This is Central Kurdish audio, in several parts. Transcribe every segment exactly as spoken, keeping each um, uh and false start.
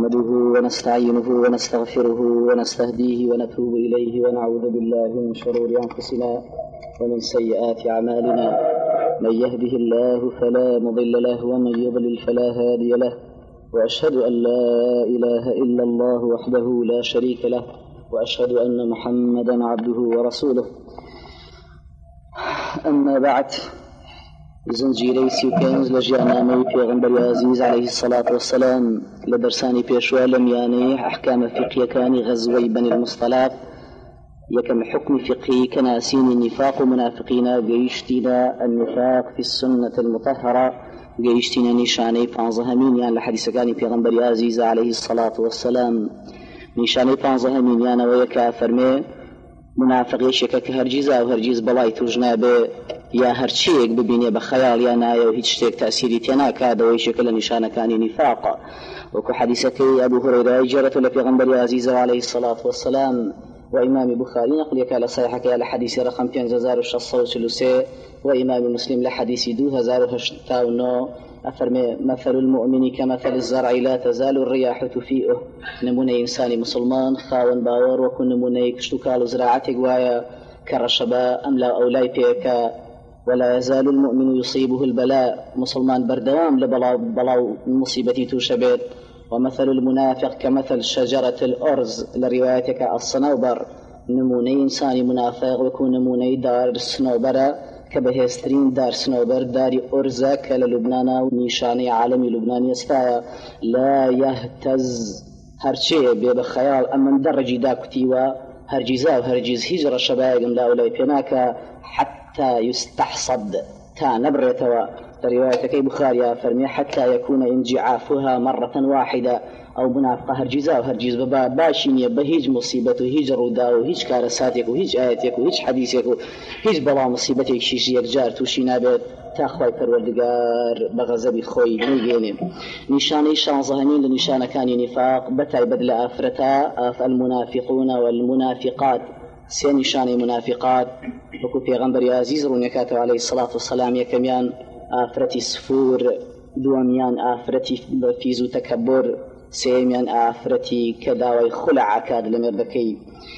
نحمده ونستعينه ونستغفره ونستهديه ونتوب إليه ونعوذ بالله من شرور أنفسنا ومن سيئات أعمالنا. من يهده الله فلا مضل له ومن يضلل فلا هادي له، وأشهد أن لا إله إلا الله وحده لا شريك له، وأشهد أن محمدا عبده ورسوله. أما بعد، زنجيري سيوكينز لجيانامي پیغمبر عزيز عليه الصلاة والسلام لدرساني بيشوى لمياني أحكام فقهية كان غزوي بني المصطلق يكم حكم فقهي كناسين النفاق منافقين قيشتنا النفاق في السنة المطهرة قيشتنا نشاني فانظهمين يعني لحديث كان پیغمبر عزيز عليه الصلاة والسلام نشاني فانظهمين يعني ويكا فرمي منافق يشك كهرجيزا وهرجيز بلاي توجنابه يا هرچيك ببيني بخيال يا نايا وهيج شتيك تأثيري تناك هذا ويشك لنشان كان نفاق. وكو حديثك أبو هريرة جرت لبيغمبر عزيز عليه الصلاة والسلام وإمام بخاري نقل يك على صحيحك على حديث رقم خمسة آلاف وستمائة وثلاثة وإمام مسلم لحديث اثنين آلاف وثمانمائة أفرمي مثل المؤمن كمثل الزرع لا تزال الرياح تفيئه. نموني إنساني مسلمان خاون باور وكن نموني كشتوكال زراعتك ويا كرشبا أم لا أولاي بيك ولا يزال المؤمن يصيبه البلاء مسلمان بردوام لبلاو بلاو مصيبتي توشبت. ومثل المنافق كمثل شجرة الأرز لروايتك الصنوبر. نموني إنساني منافق وكون نموني دار الصنوبر كبهسترين دار صنوبر داري أرزا كاللبنان ونشاني عالمي لبنان يستايا لا يهتز هرشي بخيال أمن درجي داكتيوا هرجيزا وهرجيز هجر الشبائق لا أولي بيناك حتى يستحصد تا نبرتوا. روايتك بخاري فرمي حتى يكون انجعافها مرة واحدة أو منافقة هرجيزا وهرجيز ببا باشينية بهيج مصيبته هيج رودا وهيج كارساتك وهيج آياتك وهيج حديثك وهيج بلا مصيبتك شيشيك جار توشينا بيت تاخوي پروردگار بغضب خوي نيجيني. نشاني شانزهنين لنشان كان نفاق بتاي بدل آفرتا آف المنافقون والمنافقات. سي نشاني منافقات وكو پیغمبر عزيز رونيكاته عليه الصلاة والسلام يكميان آفرتي سفور، دواميان آفرتي فيزو تكبر، سيميان آفرتي كداوي خلع كاد لمردكي.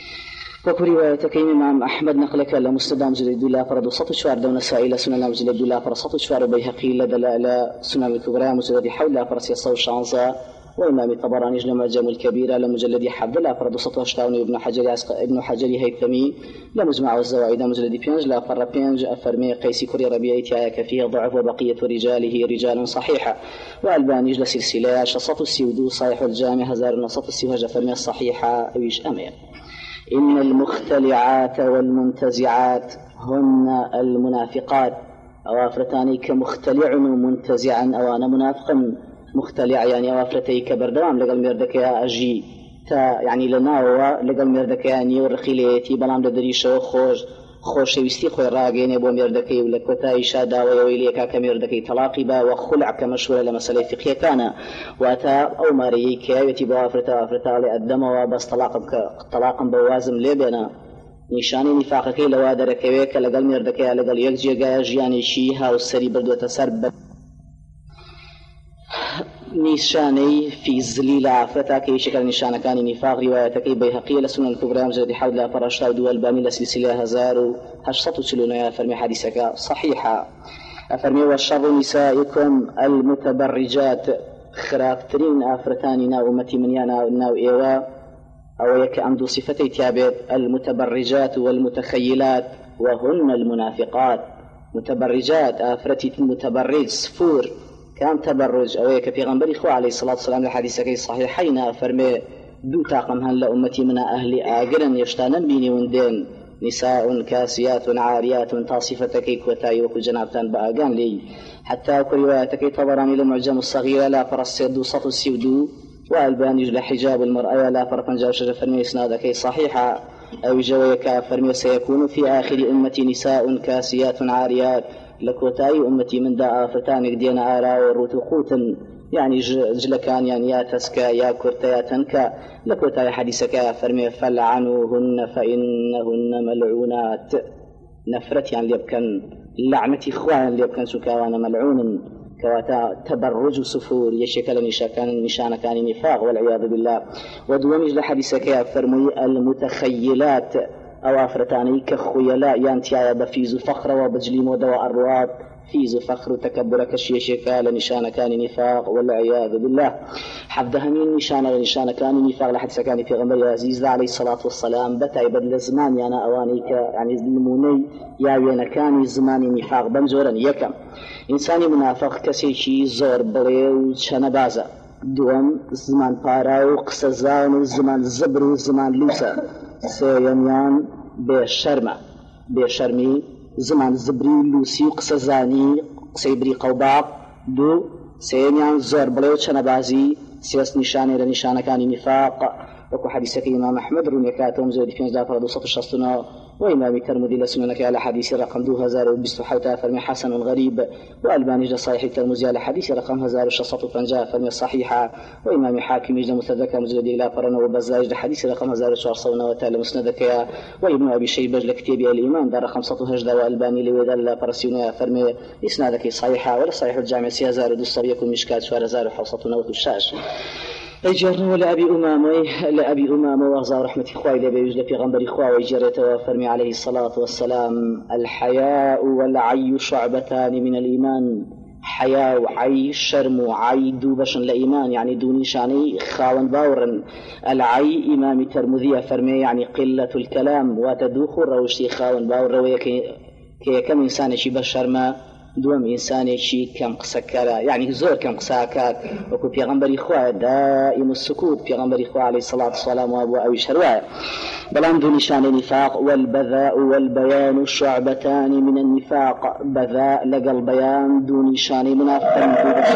وكو روايتك إمام أحمد نقلك لمستدام جلد الله فرد وسط شوار دون سائلة سنة جلد الله فرد سط شوار بيهقي لدلالة سنة الكبرى مجلد حول فرس يصو شانزا. وإمام الطبراني جل معجم الكبير لمجلد حب لا فرد سطو أشتاوني ابن حجر عسق ابن حجر هيثمي لمجمع الزوائد مجلد بينج لا فر بينج أفرمي قيس كري ربيعي تايك فيه ضعف وبقية رجاله رجال صحيحة. وألباني جل سلسلة شصط السيودو صحيح الجامع هزار نصط السيوهج فرمي الصحيحة ويش أمين. إن المختلعات والمنتزعات هن المنافقات. أوافرتاني كمختلع ومنتزعا أو أنا منافقا. مختلع يعني أوافرتي كبردام لقل مردك يا أجي تا يعني لناوة لقل مردك يا نيو رخيليتي بلام لدريشة خوش خوش ويستي خوي راقين بو مردكي ولكوتا إشادة ويويليكا كمردكي تلاقبا وخلع كمشهورة لمسألة فقهية كان وأتا أو ماريكا يتي بوافرتا أفرتا لأدم وبس طلاقا بوازم لبنا. نشاني نفاقك لوادرك ويكا لقل مردك يا لقل يكجيغا جياني شيها والسري بردو تسرب نشاني في زليل عفتك يشكل نشان كان نفاق. روايتك بيهقي لسنة الكبرى مجلد حول فرشتا ودول بامي لسلسلة هزار هشتط تلون يا فرمي حديثك صحيحة. أفرمي والشر نسائكم المتبرجات خرافترين آفرتان ناو أمتي من يانا ناو إيوا أو يك أمدو صفتي تابت المتبرجات والمتخيلات وهن المنافقات. متبرجات آفرتي المتبرج صفور كان تبرج أو يك پیغمبر إخوة عليه الصلاة والسلام لحديثك الصحيحين فرمي دو تاقم هن لأمتي من أهل آقرا يشتانن بيني وندين نساء كاسيات عاريات تصفتك كوتاي وكو جنابتان بآقان لي. حتى روايتك طبراني لمعجم الصغيرة لا فرصيدو سطو السيودو وألباني لحجاب المرأة لا فرقا جاوشة فرمي إسنادك صحيحة أو جويك فرمي سيكون في آخر أمتي نساء كاسيات عاريات لكوتاي أمتي من دا آفتانك دينا آراء وروتقوتا يعني جلكان يعني يا تسكا يا كرتا يا تنكا لكوتاي حديثك فرمي فلعنوهن فإنهن ملعونات. نفرت يعني ليبكن لعنتي إخوان ليبكن سكاوانا ملعون كواتا تبرج سفور يشكل نشان نشان كان نفاق والعياذ بالله. ودومج لحديثك يا فرمي المتخيلات أو أفرتاني كخيلاء يانتيا بفيز فخر وبجليم ودواء الرواد فيز فخر تكبر كشيشكا لنشان كان نفاق والعياذ بالله. حفظها من نشان نشان كان نفاق لحديث كان في غمر عزيز عليه الصلاة والسلام بتاي بدل زمان يعني أوانيك يعني الموني يا وين كان زمان نفاق بنزورا يكم إنسان منافق كسيشي زور بليو شنبازا دوم زمان باراو قسزان زمان زبر زمان لوسا سيميان بشرمة بشرمي زمان زبري لوسي قسزاني قسيبري قوباق دو سيميان زور بليو شنبازي سياس نشاني لنشان كان نفاق وكو حديثك إمام أحمد روني كاتم زود في نزداد فرد وسط الشخصنا وإمام الترمذي لسننك على حديث رقم دو هزار وبست حوتا فرمي حسن غريب وألباني جا صحيح الترمذي على حديث رقم هزار وشصط فنجا فرمي صحيحة وإمام حاكم جا مستدرك مزود إلى فرنا وبزاج حديث رقم هزار وشارصونا وتالي مسندك وابن أبي شيبة لكتاب الإمام دار رقم سطو هجدا وألباني لويدا فرسيونا فرمي إسنادك صحيحة ولا صحيح الجامع سيازار ودستر يكون مشكات شوار هزار وحوصتنا وتشاش أجرنا لأبي أمامة لأبي أمامة وغزا رحمة إخوائي لبيوج في غنبر إخوائي جريته وفرمي عليه الصلاة والسلام الحياء والعي شعبتان من الإيمان. حياء وعي شرم وعي دوبشن لإيمان يعني دوني شاني خاون باورن. العي إمام الترمذي فرمي يعني قلة الكلام وتدوخ روشتي خاون باور ويكي كم إنسان شي بشرما دوم إنسان شي كم قسكرا يعني زور كم قساكات وكو بيغمبر إخوة دائم السكوت بيغمبر إخوة عليه الصلاة والسلام وأبو أبي شرواء بلان دون نشان النفاق. والبذاء والبيان شعبتان من النفاق. بذاء لقى البيان دون نشان منافقا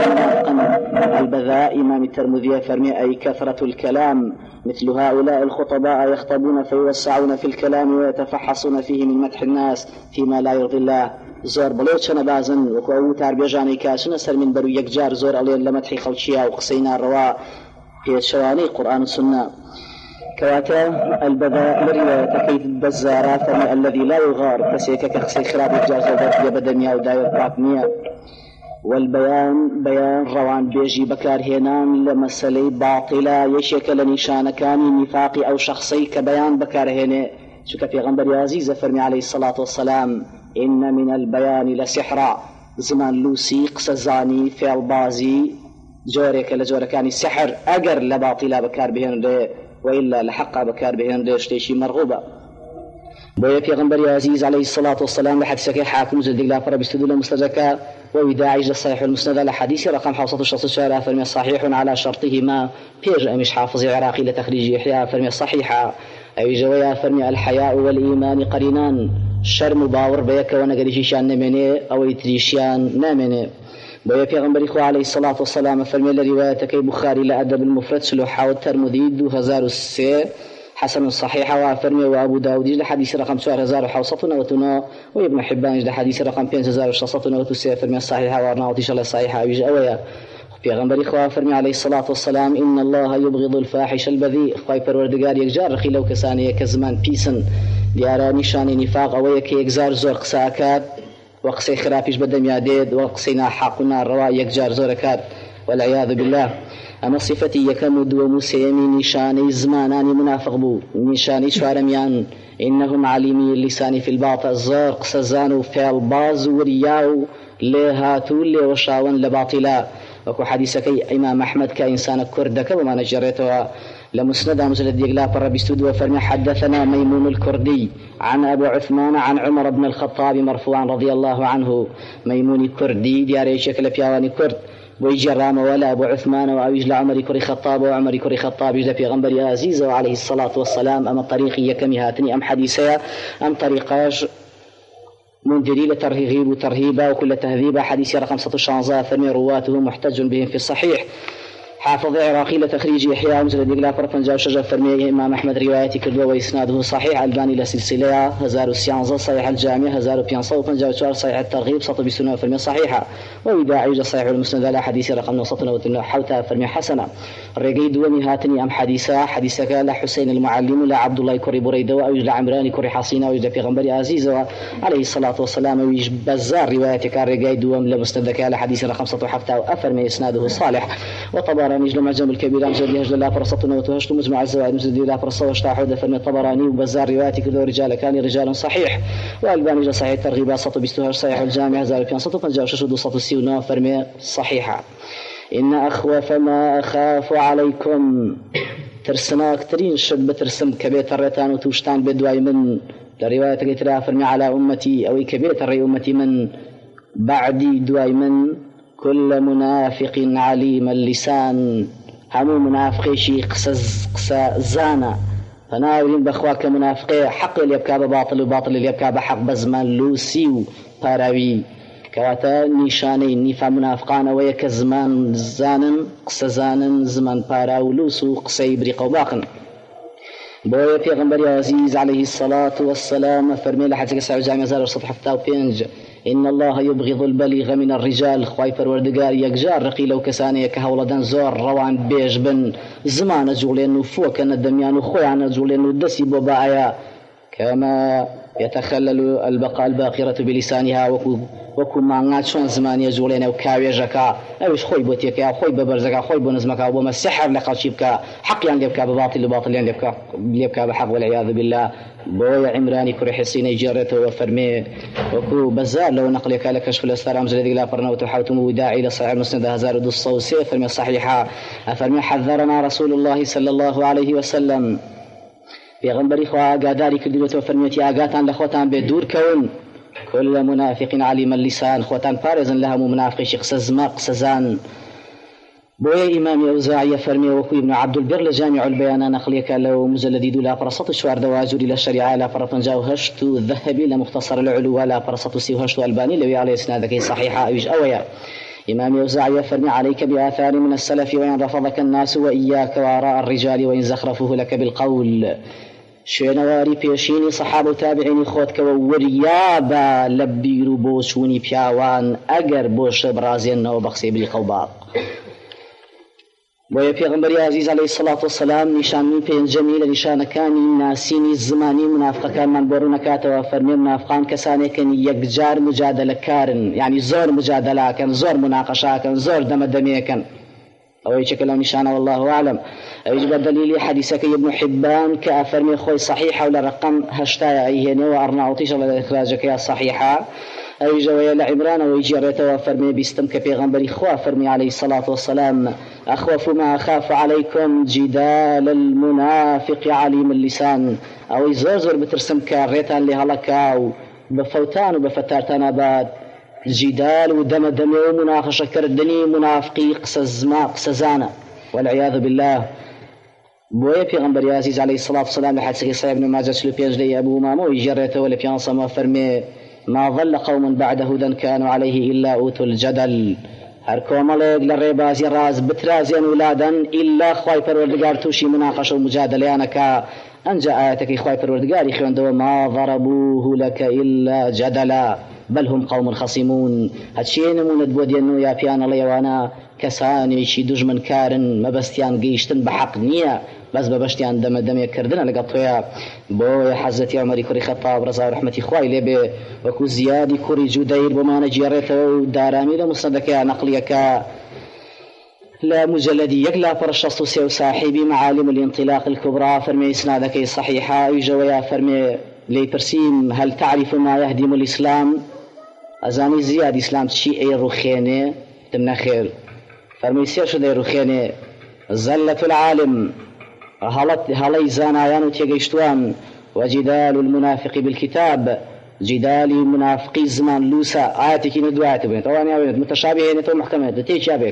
منافقا. البذاء إمام الترمذي فرمي أي كثرة الكلام مثل هؤلاء الخطباء يخطبون فيوسعون في الكلام ويتفحصون فيه من مدح الناس فيما لا يرضي الله. زور بلوچنا بازن وكو تربيجاني كاسنا سر من برو يكجار زور عليه لمدح خلشيا وقصينا الروا في شواني قرآن السنة. كواتا البذاء لرواية كيد البزارة فما الذي لا يغار كسيك كخسي خراب الجازة ذات يبدميا وداير باقميا. والبيان بيان روان بيجي بكار هنان لمسالي باطلة يشيك لنشان كان نفاقي أو شخصي كبيان بكار هنا شك في غنبر عزيز فرمي عليه الصلاة والسلام إن من البيان لسحرا. زمان لوسي قسزاني في البازي جورك لجوركاني سحر أجر لباطلة بكار بهن ده وإلا لحق بكار بهن ده شتيشي مرغوبة. بويا في غنبر عزيز عليه الصلاة والسلام لحد سكي حاكم زد الله فرب استدل مستجكا ووداعج الصحيح المسند لحديث رقم حوصة الشخص الشارع فرمي صحيح على شرطهما بيج مش حافظ عراقي لتخريج يحيى فرمي صحيحة أي جويا فرمي الحياء والإيمان قرينان. شرم باور بيك ونقريشيشان نمني أو يتريشيان نمني. بويا في غنبر إخوة عليه الصلاة والسلام فرمي لروايتك بخاري لأدب المفرد سلوحة والترمذي دو هزار السي حسن صحيحة وفرمي وأبو داود يجد حديث رقم سوار هزار وحوصتنا وتنا وابن حبان يجد حديث رقم بين هزار وشصتنا وتسي فرمي الصحيحة وارناوتيش الله الصحيحة يجد أويا في غنبر إخوة فرمي عليه الصلاة والسلام إن الله يبغض الفاحش البذيء خواي پروردگار يكجار رخي لو كساني كزمان بيسن ديارا نشاني نفاق أويا كي يكزار زور قساكات وقسي خرافيش بدم ياديد وقسينا حقنا الرواء يكجار زوركات والعياذ بالله. أما صفتي يكمد ومسيمي نشاني زماناني منافق بو نشاني شوارميان إنهم عليمي اللسان في الباطل زور قسزانو في الباز ورياو لهاتو اللي وشاون لباطلا. وكو حديثك إمام أحمد كإنسان كردك وما نجريتها لمسند مسند يقلا فرب استود وفرمي حدثنا ميمون الكردي عن أبو عثمان عن عمر بن الخطاب مرفوعا رضي الله عنه. ميمون كردي دياري شكل فيواني كرد ويجرام ولا أبو عثمان وأويج لعمر كري خطاب وعمر كري خطاب يجد في غنبر عزيز وعليه الصلاة والسلام. أما الطريق يكمي هاتني أم حديثيا أم طريقاش منذري لترهيب وترهيبا وكل تهذيبا. حديث رقم ستة شانزا فرمي رواته محتج بهم في الصحيح. حافظ عراقي لتخريج إحياء مجلد إقلاع فرطنجا وشجر فرميه إمام أحمد روايتي كردوه وإسناده صحيح. الباني لسلسلة هزار وسيانزة صحيح الجامع هزار وبيانصة وفنجا وشوار صحيح الترغيب سطو بسنة فرميه صحيحة. وإذا صحيح المسند على حديث رقم نوصتنا وتنو حوتها فرميه حسنة. الرقيد ومهاتني أم حديثة حديثك لا حسين المعلم لا عبد الله كري بريدة أو لا عمران كري حصينة ويجد في غنبري عزيزة عليه الصلاة والسلام ويج بزار روايتك الرقيد وم لمسندك على حديث رقم سطو حفتها وأفرمي إسناده صالح. وطبراني يجل معجم الكبير مجد يهجل الله فرصتنا وتهشت مجمع الزوائد مجد الله فرصة واشتاحود فرمي الطبراني وبزار روايتك ذو رجال كان رجال صحيح. والباني جل صحيح الترغيبات سطو بستوهر صحيح الجامع هزار وبيان سطو فنجا وششد سطو السيونا فرمي صحيحة. إن أخوف ما أخاف عليكم ترسنا أكترين شد بترسم كبيت الريتان وتوشتان بدواي من لرواية قتلا فرمي على أمتي أو كبيت الري أمتي من بعدي دواي من كل منافق عليم اللسان همو منافقي شي قسز قسا زانا فناولين بأخواك منافقي حق اللي يبكى بباطل وباطل اللي يبكى بحق بزمان لوسي وباراوي كواتا نيشاني نيفا منافقان ويك زمان زانن قسا زانن زمان باراو لوسو قسي بريق وباقن بويا پیغمبر عزيز عليه الصلاة والسلام فرمي لحد سعو جامع زار وسطح فتاو بينج إن الله يبغض البليغ من الرجال خواي فروردقار يكجار رقي لو كساني كهولدان زور روان بيج بن زمان جولين وفوك الدميان وخوي عن جولين ودسي بوبايا كما يتخلل البقاء الباقرة بلسانها وكو وكو معنات شون زمانية جولين وكاويجكا أوش خوي بوتيكا خوي ببرزكا خوي بنزمكا وما السحر لقاشيبكا حق يعني لبكا بباطل وباطل يعني لبكا لبكا بحق والعياذ بالله. بويا عمراني كري حسيني جرته وفرمي وكو بزار لو نقلك على كشف الأسرار مجلد لا فرنا وتحاوتم وداعي لصحيح مسند هزار دو الصوصي فرمي صحيحة أفرمي حذرنا رسول الله صلى الله عليه وسلم پیغمبری خواه آگاداری کردی و فرمیتی آگاتان لخوتان به دور کون كل منافق عليم اللسان خوتان پارزن لها منافق شخص زما قسزان بويا إمام أوزاعي فرمي وكو ابن عبد البر لجامع البيان نقليك لو مجلدي دولا فرصة شوار دواجر إلى الشريعة لا فرطن جاو هشت الذهبي لمختصر العلو لا فرصة سيو هشت الباني لوي عليه إسنادك صحيحة أوج أويا. إمام أوزاعي فرمي عليك بآثار من السلف وإن رفضك الناس وإياك وراء الرجال وإن زخرفوه لك بالقول شوێنەواری پێشینی سەحابە و تابعینی خۆتکەوە وریابە لە بیر و بۆ چوونی پیاوان ئەگەر بۆ شە بڕازێنەوە بە قسەی بلیقە و باق. بۆیە پێغەمبەری عەزیز عەلەیهی سەڵات وەسەلام نیشانەی پێنجەمی لە نیشانەکانی ناسینی زمانی منافقەکانمان بۆ ڕوونەکاتەوە فەرمێ منافقان کەسانێکن یەکجار مجادلەکارن یعنی زۆر مجادلەکەن زۆر مناقەشاکەن زۆر دەمەدەمێکن أو يشكل نشانه والله أعلم. يجب دليل حديثك ابن حبان كأفرمي خوي صحيحة ولا رقم هشتايا أيهن وأرناوطيش ولا إخراجك يا صحيحة أي جوية لعمران ويجي ريته وفرمي بيستمك بيغنبري خوا فرمي عليه الصلاة والسلام أخوف ما أخاف عليكم جدال المنافق عليم اللسان أو يزرزر بترسمك ريتان لهلكا بفوتان وبفتارتان أباد جدال ودم دم ومناقشة كردني منافقي قسزما قسزانا والعياذ بالله. بويا پیغمبر عزيز عليه الصلاة والسلام لحد سكي صحيح ابن ماجه سلو بيج لي أبو مامو ويجرته ولا بيانصا ما فرمي ما ظل قوم بعد هدى كانوا عليه إلا أوتوا الجدل هر كومالك للريبازي راز بترازين ولادا إلا خواي پروردگار توشي مناقشة ومجادلة أنجا آياتك خواي پروردگار يخوان ما ضربوه لك إلا جدلا بل هم قوم خصمون هاتشي نمونة بودينو يا بيان الله وانا كساني شي دجمن كارن مبستيان قيشتن بحق نية بس ببشتيان دم دم يكردنا لقطويا بو حزتي عمري كوري خطاب رضا رحمتي خواي لبي وكو زيادي كوري جدير بما نجيرته دارامي لمصندك يا نقليك لا مجلدي يقلا فرشص سيو صاحبي معالم الانطلاق الكبرى فرمي اسنادك صحيحة يجويا فرمي لي برسيم هل تعرف ما يهدم الإسلام أزاني زياد إسلام شيء أي رخينة تمنا خير فرمي سير شو ده رخينة زلة العالم هلت هلي زانايان وتيجيشتوان وجدال المنافق بالكتاب جدال منافقي زمان لوسا آياتك ندوات بين طبعا يا متشابهين تو محكمات تيجي أبيك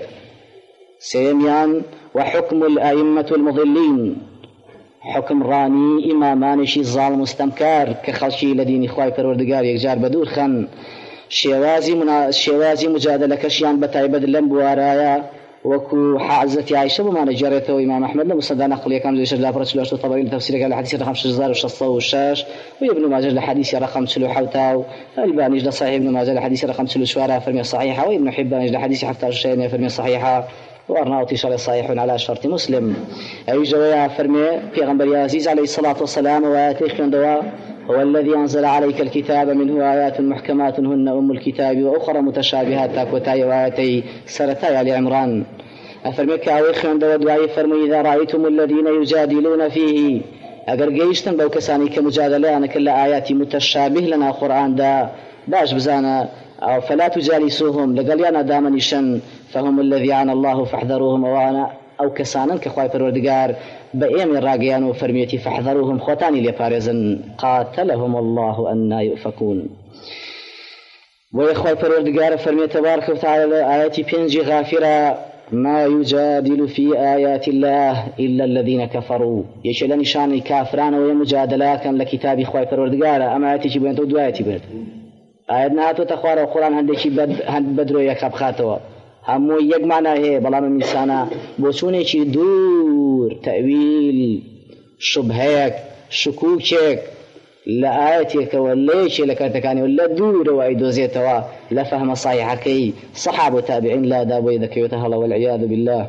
سيميان وحكم الأئمة المضلين حكم راني إمامان شي ظالم مستمكار كخلشي لدين إخوائي پروردگار يكجار بدور خن شوازي منا شوازي مجادلة كشيان بتايبد لم بوارايا وكو حازتي عائشة بما نجرته وإمام أحمد لمسند نقل كم زي شجلة فرش لوش طبري لتفسير قال الحديث رقم شجزار وشصة وشاش وابن ماجه الحديث رقم سلو حوتاو الباني جل صحيح ابن ماجه الحديث رقم سلو شوارع فرمي صحيحة وابن حبان جل حديث حفتاو شيء فرمي صحيحة وأرناؤوطي شرع صحيح على شرط مسلم أي جويا فرمي في غنبر عزيز عليه الصلاة والسلام وآتيخ من دواء هو الذي أنزل عليك الكتاب منه آيات محكمات هن أم الكتاب وأخرى متشابهات تاكوتاي وآتي سرتاي آل عمران أفرميك أويخ من دواء دعاء فرمي إذا رأيتم الذين يجادلون فيه أقر قيشتن بو كساني كمجادلة أنا كل آياتي متشابه لنا قرآن دا باش بزانا أو فلا تجالسوهم لقليانا دامن شن فهم الذي عن الله فاحذروهم وانا أو كسانا كخواي پروردگار بأيام الراقيان وفرميتي فاحذروهم خوتاني لبارزن قاتلهم الله أنا يؤفكون ويخواي پروردگار فرمي تبارك وتعالى آياتي بينجي غافرة ما يجادل في آيات الله إلا الذين كفروا يشلن شان كافران ويمجادلا كان لكتاب خواي پروردگار أما آياتي چي بينتو دو آياتي بينتو آيات نهاتو تخوار القرآن هندشي بد هند بدرو يكاب خاتوا همو يك معنى هي بلا من إنسانا بوشوني چي دور تأويل شبهك شكوكك لآياتك وليش لكاتكاني ولا دور وايدو زيتوا لا فهم صحيح كي صحابة تابعين لا دابو يذكي وتهلا والعياذ بالله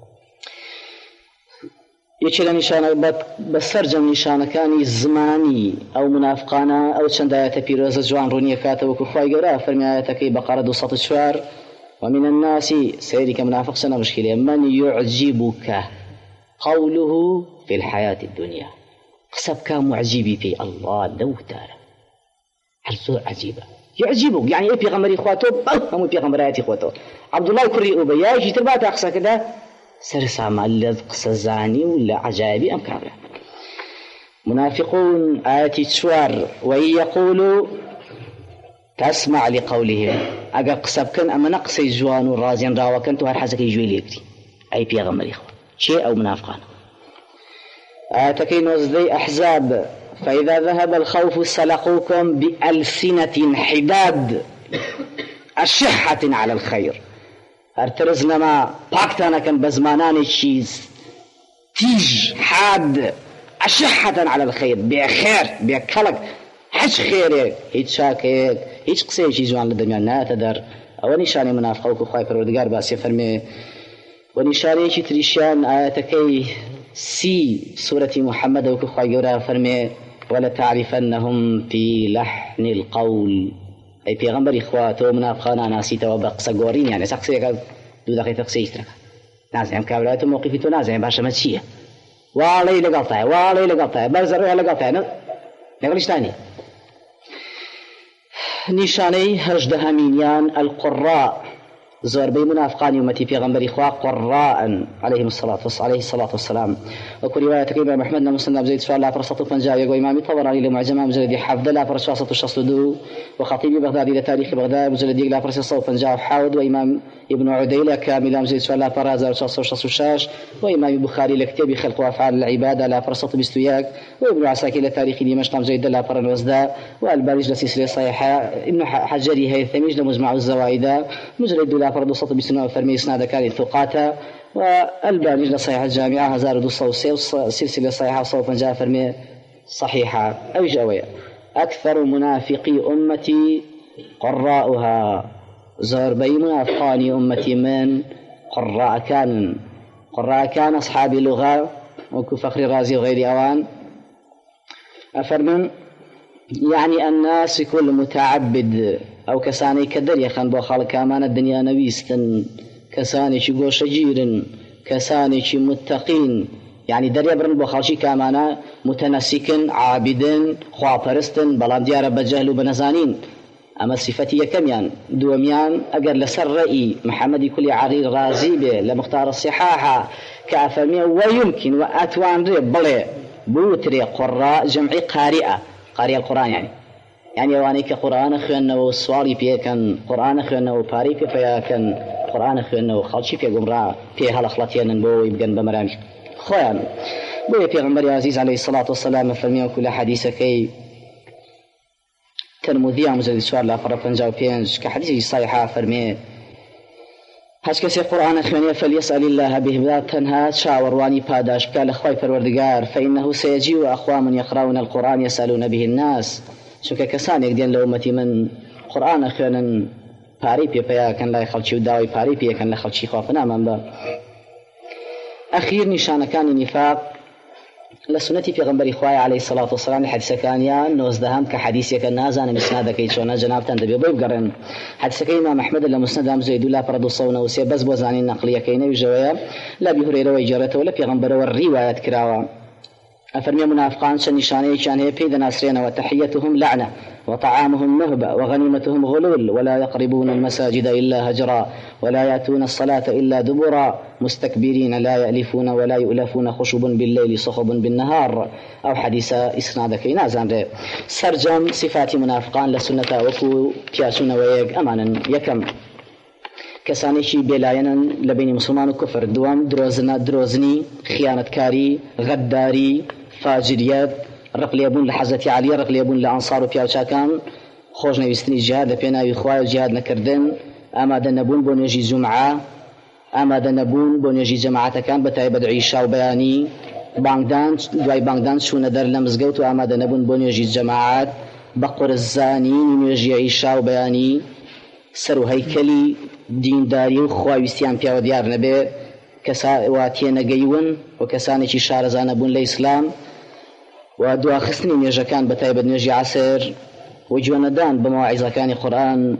يشيل نشانة بسرجم نشانة كان زماني أو منافقانا أو چند آيات بيروز جوان رونية كاتب وكفاي قرأ فرمي آياتك بقرة دو سطو شوار ومن الناس سيرك منافق سنة مشكلة من يعجبك قوله في الحياة الدنيا قصب كان معجبي في الله دوتار حلسو عجيبة يعجبك يعني ايه بيغمر اخواته هم بيغمر آيات اخواته عبد الله كري أبيا يجي تربات أقصى كده سرسا مالذ قصة زاني ولا عجائبي أم كاملة منافقون آيات تشوار ويقولوا تسمع لقولهم أجا قصب كان أما نقص جوان الرازين راوا كنت هالحزك يجوي ليكتي أي بيغمر إخوة شيء أو منافقان آتكين وزدي أحزاب فإذا ذهب الخوف سلقوكم بألسنة حداد أشحة على الخير ارترزنا ما باكتانا كان بزمانان الشيز تيج حاد أشحة على الخير بخير بكلك حش خيرك هيت شاكيك هيت قصي شي جوان للدنيا نا تدر أو نشاني منافقوك وخايف الودقار باسي فرمي ونشاني شي تريشان آياتكي سي سورة محمد وكخواي قورا فرمي ولا تعرفنهم في لحن القول أي پیغمبر إخواته منافقانا ناسيته وبقصة قورين يعني سقسيك دو دقيقة قصي اشترك نازعهم كابلاتهم موقفتو نازعهم باشا متشية والي لقلطها والي لقلطها برزروها لقلطها نقولش تاني نشاني هجده مينيان القراء زور بي منافقان يومتي في غنبري إخوة قراء عليهم الصلاة والسلام عليه الصلاة والسلام وكل رواية تقريبا محمد مسلم بزيد سؤال لا فرصة فنجاء يقول إمامي طبراني لمعجمة مجلد حافظ لا فرصة الشخص دو وخطيب بغداد إلى تاريخ بغداد مجلد لا فرصة فنجاء حاود وإمام ابن عديلة كامل مجلد سؤال لا فرازة الشخص والشخص الشاش وإمام البخاري لكتاب خلق وأفعال العبادة لا فرصة بستوياك وابن عساكر إلى تاريخ دمشق مجلد لا فرن وزداء والبارج لسلسلة صحيحة ابن حجري هيثميج لمجمع الزوائد مجلد لا فرد وسط بسنة فرمي إسناد كان ثقاتا والباني لصحيح الجامعة هزار دوصة سلسلة صحيحة صوفا جاء فرمي صحيحة أو جاوية أكثر منافقي أمتي قراءها زار بي منافقاني أمتي من قراء كان قراء كان أصحاب اللغة وكفخر رازي وغير أوان أفرمن يعني الناس كل متعبد أو كساني كدر يخان بو خالق أمان الدنيا نويستن كساني شي شجير كساني شي متقين يعني در يبرن بو خالشي كامانا متنسكن عابدن خواپرستن بلان ديار بجهل وبنزانين أما صفتي كميان دوميان أقر لسر رأي محمد كل عرير غازي به لمختار الصحاحة كأفرمي ويمكن وأتوان ريب بلي بوتري قراء جمعي قارئة قارئ القرآن يعني يعني وانيك قرآن خيانة وصواري فيه كان قرآن خيانة وباري فيه كان قرآن خيانة وخالشي فيه قمراء فيه هالأخلاطيان بو يبقن بمرامج خوان بو يبقى غنبري عزيز عليه الصلاة والسلام فرميه كل حديثة كي ترمذي عن مجلد سؤال لا فرق فنجاو بينج كحديث صحيحة فرميه هەچ کەسێ قورآن خوێنێ فليسأل الله به بدا تەنها چاوەڕوانی پاداش بکات لە خوای پەروەردگار فإنه سيجيء أقوام يقرؤون القرآن يسألون به الناس چونکە کەسانێک دێن لە ئومەتی من قورآن خوێنن پارەی پێ پەیاکەن لای خەڵکی و داوای پارەی پێکەن لە خەڵکی خوا پەنامان بە. ئەخیر نیشانەکانی نیفاق لە سنەتی پێغەمبەری خوای عەلەیهی سەڵات وسەلام حەدیثەکانیان نۆزدەهەم کە حەدیثێکە نازانم ئیسنادەکەی چۆنە جەنابتان دەبێ بۆی بگەڕێن. حەدیثەکەی ئیمام ئەحمەد لە مۇسنەد ئەمزۆی دوو لاپەڕە دوو سەد و نەوە و سێ بەس بۆ زانین نەقلیەکەی نەویژەوەیە لە ئەبی هورەیرەوەی جێڕێتەوە لە پێغەمبەرەوە ڕیوایەت کراوە. أفرمي منافقان شن نشانه كان هي بيد ناسرين وتحيتهم لعنة وطعامهم مهبة وغنيمتهم غلول ولا يقربون المساجد إلا هجرا ولا يأتون الصلاة إلا دبرا مستكبرين لا يألفون ولا يؤلفون خشب بالليل صخب بالنهار أو حديث إسنادك نازان سرجم صفات منافقان لسنة وكو كياسون ويق أمانا يكم کەسانێکی بێلایەنن لە بینی مسلمان و کوفر. دوام درۆزنە درۆزنی خیانەتکاری غەداری فاجریەت ڕقلێبوون لە حەزەتی عەلی ڕقلێبوون لە ئەنسار و پیاوچاکان خۆشنەویستنی جیهاد لە پێناوی خوای و جیهاد نەکردن ئامادە نەبوون بۆ نوێژی جومعە ئامادە نەبوون بۆ نوێژی جەماعەتەکان بە تایبەت عیشا و بەیانی بانگدان دوای بانگدان چوونە دەر لە مزگەوت و ئامادە نەبوون بۆ نوێژی جەماعەت بە قورسزانی نوێژی عیشا و بەیانی سەر و هەیکەلی دینداری و خواویستیان پیاوە دیار نەبێ کەسا تێنەگەیون و کەسانێکی شارەزانە بوون لە ئیسلام و دواخستنی نوێژەکان بە تایبەت نوێژی عەسر و گوێنەدان بە مەواعیزەکانی قورئان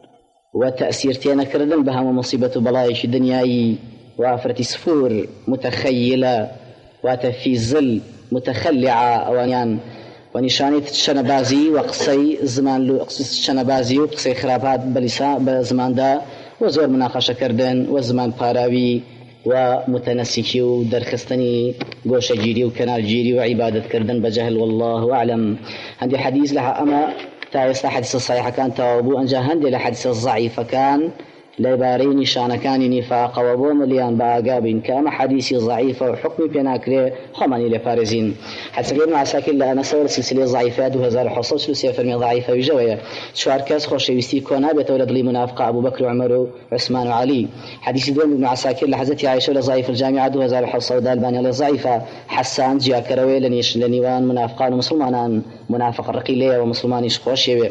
و تەئسیر تێنەکردن بە هەموو مصیبەت و بەڵایەکی دنیایی و ئافرەتی سفور متەخەیلە واتە فیزل متەخەلیعە ئەوانیان و نیشانەی شەنەبازی و قسەی زمان شەنەبازی و قسەی خراپات بە زماندا و زۆر مناقەشەکردن و زمان پاراوی و متەنەسیکی و دەرخستنی گۆشەگیری و کەنارگیری و عیبادەتکردن بە جەهل والله أعلم. هەندێک حەدیث لە ئەمە تا ئێستا حەدیثە صحیحەکان تەواو بوو ئەنجا هەندێک لە حەدیثە ضعیفەکان لەبارەی نیشانەکانی نیفاقەوە بۆ ملیان بە ئاگابین کە ئەمە حەدیثی ضعیفە و حکمی پێ ناکرێ خۆمانی لێپارێزین. حەدیثەکەی ابن عساکر لە ئەنەسەوە لە سلسلەی ضعیفە دوو هەزار و حەوت سەد و سێ فەرمی ضعیفە ویژەوەیە چوار کەس خۆشەویستی کۆ نابێتەوە لە دڵی منافقە ئەبوو بەکر و عومەر و عوسمان و عەلی. حەدیثی دووەم ابن عساکر لە حەزەتی عایشە لە ضعیف الجامعە دوو هەزار و حەوت سەد ئەلبانی لە ضعیفە حەسان جیاکەرەوەی لە نیش لە نیوان منافقان و مسلمانان منافق ڕقی لێیە و مسلمانیش خۆشیەوێ.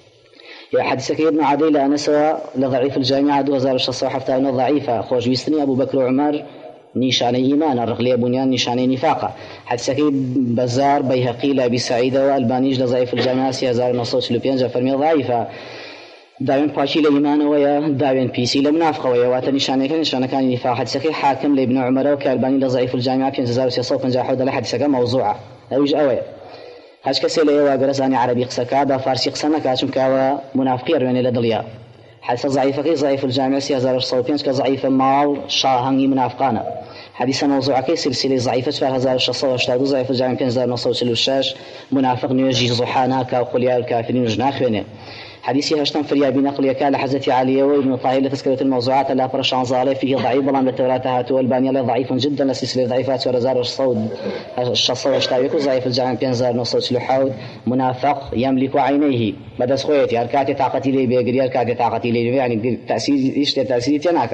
يا حديثك ابن عدي لأنسوا لضعيف الجامعة دو هزار وشصة وحفتة ضعيفة خوش بيستني أبو بكر وعمر نيشاني إيمان الرقلية بنيان نيشاني نفاقة. حديثك بزار بيهقي لأبي سعيدة والبانيج لضعيف الجامعة سي هزار ونصوص لبيان فرمي ضعيفة داوين باشي لإيمان ويا داوين بيسي لمنافقة ويا واتا نيشاني كان نيشاني كان نفاق. حديثك حاكم لابن عمر وكالباني لضعيف الجامعة بيان هزار وسيصة وفنجا حودا لحديثك موضوعة أويج أوي هەچ کەسێ لەوە گەرەزانی عەرەبی قسەکە بە فارسی قسە نەکات چونکەوە منافقی ڕوێنێ لە دڵیا. حدیثە ضعیفەکەی ضعیف الجامعە سێ هەزار و سەد و پێنج کە ضعیفە ماڵ شاهەنگی منافقانە. حدیثە موضوعەکەی سلسلەی ضعیفە چوار هەزار و شەشسەد و هەشتاد و دوو ضعیف الجامعە پێنج هەزار و نۆ سەد و چل و شەش منافق نوێژی زوحا ناکا و قل یا الکافرین وش ناخوێنێ. حديثي هشتم فريابي نقل كان لحزة علي وابن طاهر لتذكرة الموضوعات لا فرشان ظالي فيه ضعيف بلان للتوراة والبانية ضعيف جدا لسلسلة ضعيفات ورزار الصود الشصة واشتاويك ضعيف الجامع بينزار نصوص لحود منافق يملك عينيه بدس خويتي أركاتي طاقتي لي بيقري أركاتي طاقتي لي يعني تأثير إيش تأثير تناك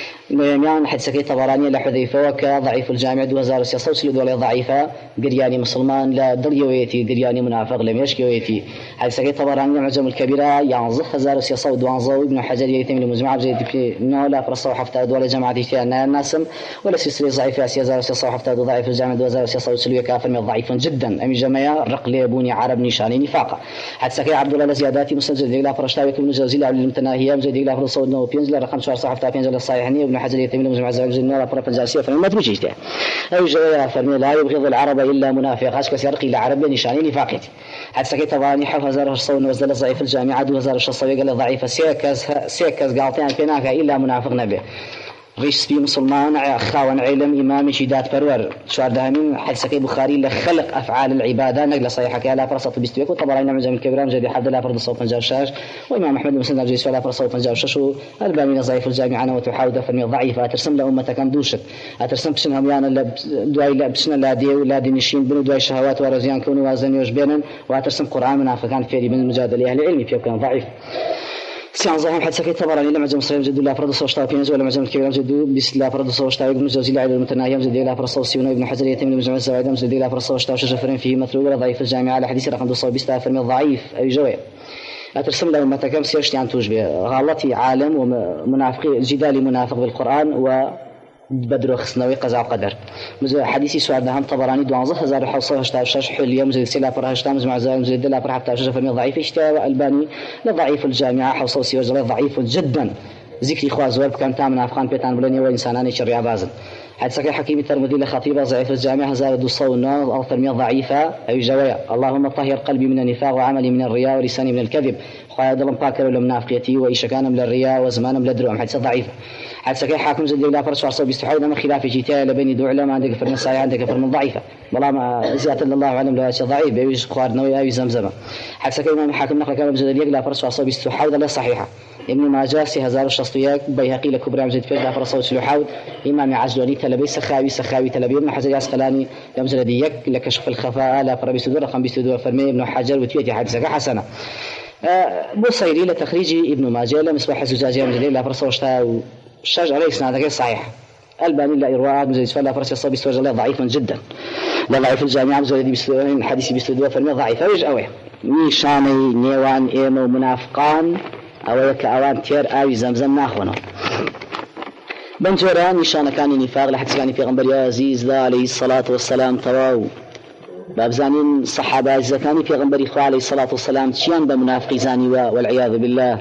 يعني حديثك طبراني لحذيفة وكضعيف الجامع دو هزار وسيصة وسلود ولا ضعيفة قرياني مسلمان لا دريويتي قرياني منافق لم يشكيويتي حديثك طبراني معجم الكبيرة ينظف هزار وسيصة ودوانزو ابن حجر يتم المجمع بجيد في نولا فرصة وحفتة ولا جماعة فيها الناسم ولا سلسلة ضعيفة هزار وسيصة وحفتة ضعيف الجامع دو هزار وسيصة وسلوية كافر من ضعيف جدا أمي جماعة رقلي أبوني عرب نشاني نفاقة حديثك عبد الله زياداتي مسجل لا فرشتاوي كل جوزي لا المتناهية بجيد لا فرصة ودنو بينزل رقم شهر صحفتة بينزل الصحيحني ابن حجر يتم المجمع زوج النور فرق الجالسية فما تمشيش ده أي جاي فرمي لا يبغض العرب إلا منافق عاش كسيرقي العرب نشاني نفاقتي حديثك طبعا حف هزار وسيصة ونزل ضعيف الجامعة دو هزار وشصة قال ضعيف سيكز سيكز قاطعين كناك إلا منافق نبي غيش سبي مسلمان خاون علم إمام شدات فرور شوار دهمين حديثك بخاري لخلق أفعال العبادة نقل صحيحك لا فرصة بيستويك وطبعا إنما جمع الكبرام جدي حد لا فرض صوت جاوشاش وإمام أحمد مسلم جيس ولا فرض صوت جاوشاش والبامين ضعيف الجامعة وتحاول فرمي ضعيفة أترسم لأمتك أن دوشت أترسم بشنهم يعني لا دواي لا بشنا لا دي ولا دي نشين بنو دواي شهوات ورزيان كونوا وازن يوش بينن وأترسم قرآن منافقان فيري من المجادلة أهل العلم فيه كان ضعيف سيانزهم حتى كي طبراني لما جم صيام جدو لا فرد صوشتا بينز ولا مجمع الكبير جدو بس لا فرد صوشتا ابن جوزي لا المتناهي جدو لا فرد صوصيون ابن حجر يتم من مجمع الزوايد جدو لا فرد صوشتا وشجفرين فيه مثل ولا ضعيف الجامعة على حديث رقم دوصو بيستا فرمي ضعيف أي جوية لا ترسم له متى كم سيرشتي عن توجبه غلطي عالم ومنافق جدالي منافق بالقرآن و بدر خصنوي قزع قدر حديثي سؤال دهم طبراني دوانزه هزار وحوصه هشتاش حلية مزيد سلا فرها هشتام مع زال مزيد لا فرها بتاع فرمي ضعيف اشتاء الباني لضعيف الجامعة حوصه سيوز ضعيف جدا ذكري خواز ورب كان تامن أفغان بيتان بلني وإنساناني شريعة بازن حد سكي حكيم الترمذي لخطيبة ضعيف الجامعة هزار دوصونا أو فرمي ضعيفة أي جوايا اللهم طهر قلبي من النفاق وعملي من الرياء ولساني من الكذب خوايا دلم باكر ولا منافقيتي وإيش كان من الرياء وزمان من الدروع حد ضعيفة حد سكي حاكم زد لا فرش وعصب بيستحيل ما خلاف جيتها لبني دو علماء عندك فرن صايع عندك فرن ضعيفة والله ما زيادة الله علم لا شيء ضعيف بيوش خوار نوي أي زمزمة حد سكي إمام حاكم نقل كلام زد لا فرش وعصب بيستحيل لا صحيحة ابن ماجه سي هزار الشخصيات بيهقي لكبرى مجد فيه لا فرص وسلو حاود إمام عجلوني تلبي سخاوي سخاوي تلبي ابن حجر عسقلاني يمزل ديك لكشف الخفاء لا فربي سدور رقم بيستدور فرمي ابن حجر وتويتي حدثك حسنة بوصيري لتخريج ابن ماجه لمصباح الزجاجية مجد لا فرص وشتا الشاج عليه إسنادك صحيح الباني لا إرواء مزيد فلا فرص يصاب يستوجه لا ضعيف جدا لا ضعيف الجامعة مزيد بيستدور حديث بيستدور فرمي ضعيف أوج أوي نيشاني نيوان إيمو منافقان أو يك أوان تير أو زمزم ناخونه بنجورا نشان كان نفاق لحد كان في غنبر يا عزيز عليه الصلاة والسلام تواو باب زانين الصحابة زكاني في غنبر إخوة عليه الصلاة والسلام تشيان بمنافق زاني والعياذ بالله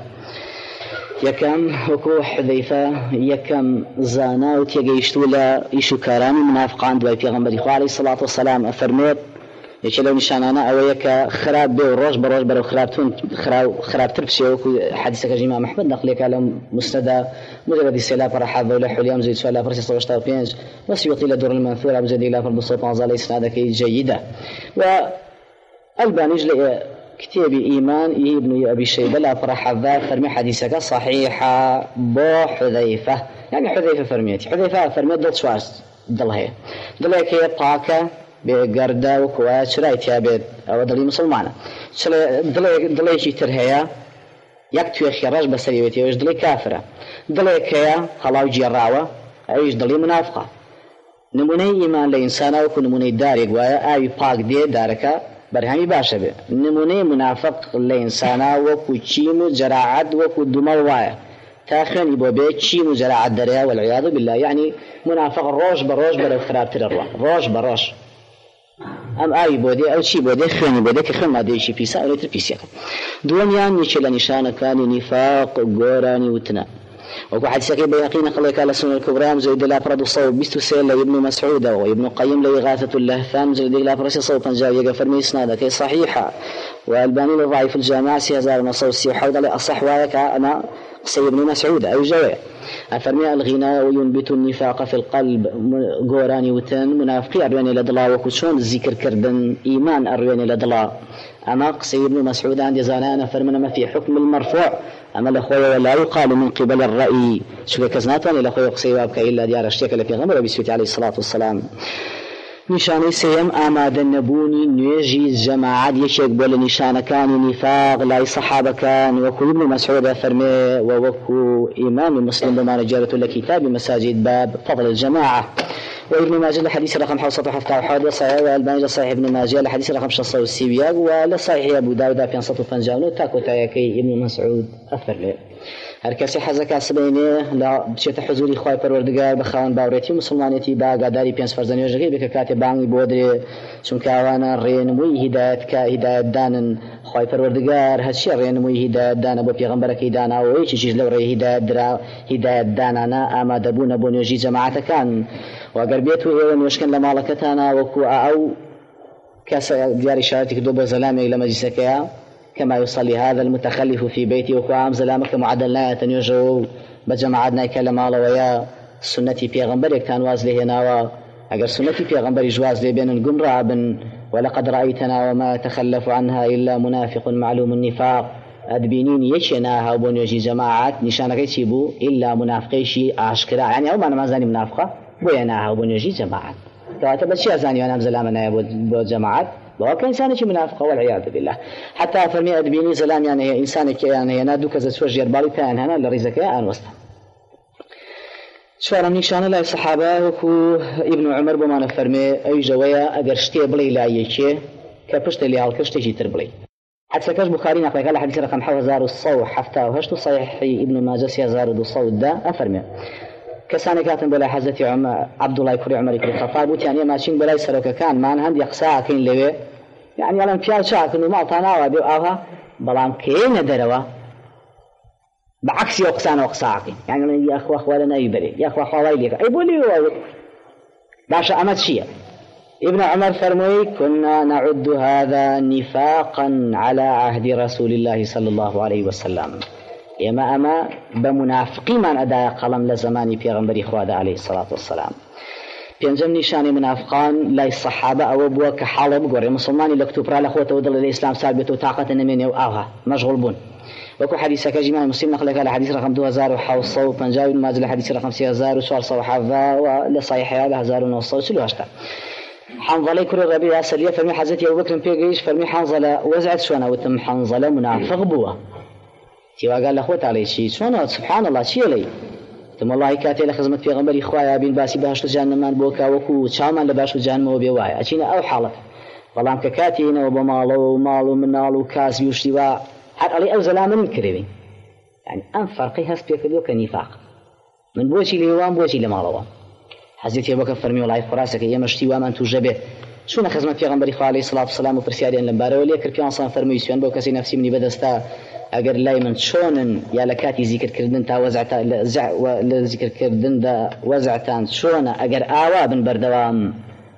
يكم وكو حذيفة يكم زانا وتيجيشتولا يشو كرامي منافقان دواي في غنبر إخوة عليه الصلاة والسلام أفرميت يشلو نشانانا أو يك خراب به الروج بروج برو خرابتون خراب خراب تربسيو حديثك الإمام أحمد نقلك على مسند مجرد السلام فرحاب ولا حليام زيد سؤال فرس صوشتا بينج وسيوطي لدور المنثور أبو زيد لا فرد الصوت عزالي إسنادك جيدة والبانيج لي كتاب إيمان ابن أبي شيبة لا فرحاب فرمي حديثك صحيحة بو حذيفة يعني حذيفة فرميتي حذيفة فرميت ضد شواز ضلها ضلها كي طاكة بقردة وكوات شرايت يا بيت أو دلي مسلمانة دلي دلي شيء ترهيا يكتوي خراج بسريوتي ويش دلي كافرة دلي كيا خلاو جراوة أيش دلي منافقة نموني إيمان لإنسان أو نموني داري قوايا أي باق دي داركا برهمي باشا بي نموني منافق لإنسان وكو تشيمو جراعد وكو دموايا تاخرين يبو بيت تشيمو جراعد دريا والعياذ بالله يعني منافق روش بروش برو خراب ترى روش بروش أم أي بودي أو شيء بودي خياني بودي كخيان ما ديشي فيسا أو ليتر فيسيا دونيا نيشل نشان كان نفاق غوراني وتنا وكو حديثك بيقين قال على سنة الكبرى زيد لا فرد الصوب بيستو سيل لابن مسعود وابن قيم لإغاثة اللهفان زيد لا فرد صوبا جاء يغفر من إسنادك صحيحة والباني لضعيف الجامعة سيهزار نصوص سيحوض لأصح وايك أنا سيد ابن مسعود أو جوية أفرمي الغناء وينبت النفاق في القلب غوراني وتن منافقي أرواني لدلا وكشون الذكر كردن إيمان أرواني لدلا أما قصي ابن مسعود عندي زانانا فرمنا ما في حكم المرفوع أما الأخوة ولا يقال من قبل الرأي شو كزناتان الأخوة قصي وابك إلا ديار اشتيك لفي غمر بسويت عليه الصلاة والسلام نشاني سيم آماد النبوني نيجي جماعة يشيك بول نشان كان نفاق لا صحابة كان وكو ابن مسعود فرمي ووكو إمام مسلم بما نجارة لكتاب مساجد باب فضل الجماعة وابن ماجه الحديث رقم حوصة حفتة وحادة صحيح والباني صحيح ابن ماجه الحديث رقم شصة والسيبياق ولصحيح أبو داود في أنصة فنجانو تاكو تايكي ابن مسعود أفرمي هركسي حزك عصبينه لا بشيت حضوري خوي پروردگار بخوان باورتي مسلمانيتي با قداري بينس فرزانيو جگي بك كاتب بانغي بودري چونك اوانا رينموي هدايت كا هدايت دانن خوي پروردگار هادشي رينموي هدايت دانا بو پیغمبرك دانا و ايش چيز لو ري هدايت درا هدايت دانا اما دبون بونجي جماعه كان واگر بيتو ايون وشكن لمالكتانا وكو او كاس ديار اشارتك دو بزلامي لمجلسك كما يصلي هذا المتخلف في بيتي وقام زلامك معدل لا يتنيجو بجماعتنا يكلم الله ويا سنتي في غنبرك كان وازله هنا أجر سنتي في غنبري جواز لي بين الجمرة بن ولقد رأيتنا وما تخلف عنها إلا منافق معلوم النفاق أدبينين يشيناها وبن يجي جماعات نشانك يشيبو إلا منافقيشي أشكرا يعني أو ما أنا ما زاني منافقة بيناها وبن يجي جماعات كاتب الشيء زاني أنا زلامنا يا بو جماعات بواك إنسان شيء منافق والعياذ بالله حتى فرمي أدبيني زلام يعني هي إنسان يعني ينادو كذا سوجي بالي كان هنا لرزق أن وسط شوارم نشان الله الصحابة وكو ابن عمر بما نفرمي أي جوايا أجر شتي بلي لا يشي كبشت اللي على كشتي جيتر بلي حتى كاش بخاري نقل قال حديث رقم حوزار الصو حفتا وهشت صحيح ابن ماجه سيزار دو صو دا أفرمي كساني كاتن بلا حزتي عمر عبد الله كري عمر كري الخطاب وتاني ماشين بلا سروك كان مان هند يقسا كين لوي يعني على امتياز شاك انه ما طانا ودي اوها بلام كين دروا بعكس يقسان وقساكين يعني يا اخو اخوالنا يبري يا اخو اخوالي اي بولي باشا امد شيء ابن عمر فرمي كنا نعد هذا نفاقا على عهد رسول الله صلى الله عليه وسلم يما أما بمنافقي من أداء قلم لزماني بيغمبري خواد عليه الصلاة والسلام بينجم نشاني منافقان لا الصحابة أو أبوه كحالة بقوري مسلماني لكتوب رأى لأخوة ودل الإسلام سابته طاقة نميني وآوها مشغول بون وكو حديثك جماعة مسلم نقلك على حديث رقم دو هزار وحوصة وبنجاوي الماجل حديث رقم سي هزار وسوار صوحافة ولصحيح هذا هزار ونوصة وسلو هشتا حنظلة كل الربيع سلية فرمي حزتي أبو بكر بيقيش فرمي حنظلة وزعت شوانا وتم حنظلة منافق بوه تيوا قال لأخوة عليه شيء شوانا سبحان الله شيء لي ثم الله كاتي لخزمت في غمبري إخوايا بين باسي بهشت جهنمان بوكا وكو شامان لباشو جهنم وبيواي أشينا أو حالة والله كاتي هنا وبمالو ومالو منالو كاس يوشتوا حتى علي أو زلام من كريمين يعني أن فرقي هس بيكدو كنفاق من بوشي لهوان بوشي لمالوان حزيتي أبو بكر فرمي والله فراسك يمشتي وما أنتو جبه شون خزمت في غمبري إخوة عليه الصلاة والسلام وفرسياريان لمبارا ولي كربيان صان فرمي سيوان بو كسي نفسي مني بدستا اگر لای من شونن یا لکاتی ذکر کردن تا وزعتا لزع ذکر کردن دا وزعتان شون اگر آوابن بردوام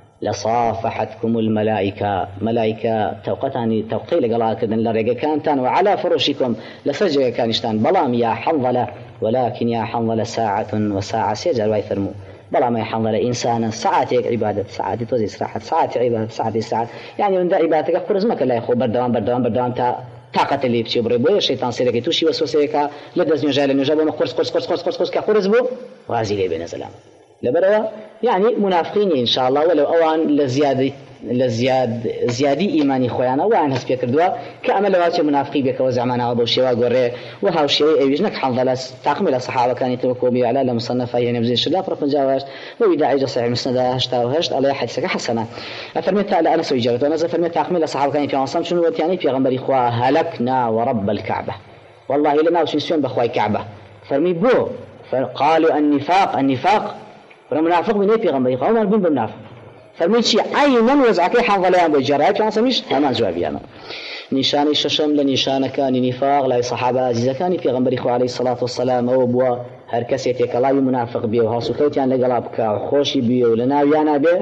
لصافحتكم الملائكة ملائكة توقتاني توقتي لقلا كردن لرقا كانتان وعلى فرشكم لسجا كانشتان بلام يا حنظلة ولكن يا حنظلة ساعة وساعة سيجر واي فرمو بلام يا حنظلة إنسانا ساعتك عبادة ساعة توزي سراحة ساعة عبادة ساعة ساعة يعني من دا عبادتك قرزمك لا يخو بردوام بردوام بردوام تا طاقة اللي بتشي بريبو الشيطان سيرك توشي وسوسيك لدز نجال نجاب ومقرص قرص قرص قرص قرص قرص كقرص بو غازي لي بين زلام لبروا يعني منافقين إن شاء الله ولو أوان لزيادة لزياد زيادي إيماني خويانا وعن هسبيا كردوا كأمل لواتي منافقي بك وزعمانا وبوشيوا قري وهاوشي أيوجنك حنظلة تاقمل الصحابة كان يتوكوا بي على لمصنفة يعني بزين شلاف رفن جاوهاش ويداعي جصيح المسندة هشتا وهشت على حديثك حسنا أفرميت على أنس ويجابت ونزل فرميت تاقمل الصحابة كان في عصام شنو يعني في غنبري إخوة هلكنا ورب الكعبة والله لنا وشنسون بأخوة الكعبة فرمي بو فقالوا النفاق النفاق فالمنافق من يبي غنبري إخوة وما نبون بالمنافق فرمي شيء عينا وزعكي حنظليان بجرائب في عصام مش همان جوابيانا نشان الششم لنشان كان نفاق لا صحابة عزيزة كان في غنبري إخوة عليه الصلاة والسلام وبوا هر کسی تکلای منافق بیه و حسوکوتیان لقلاب که خوشی بیه و لناویانا بیه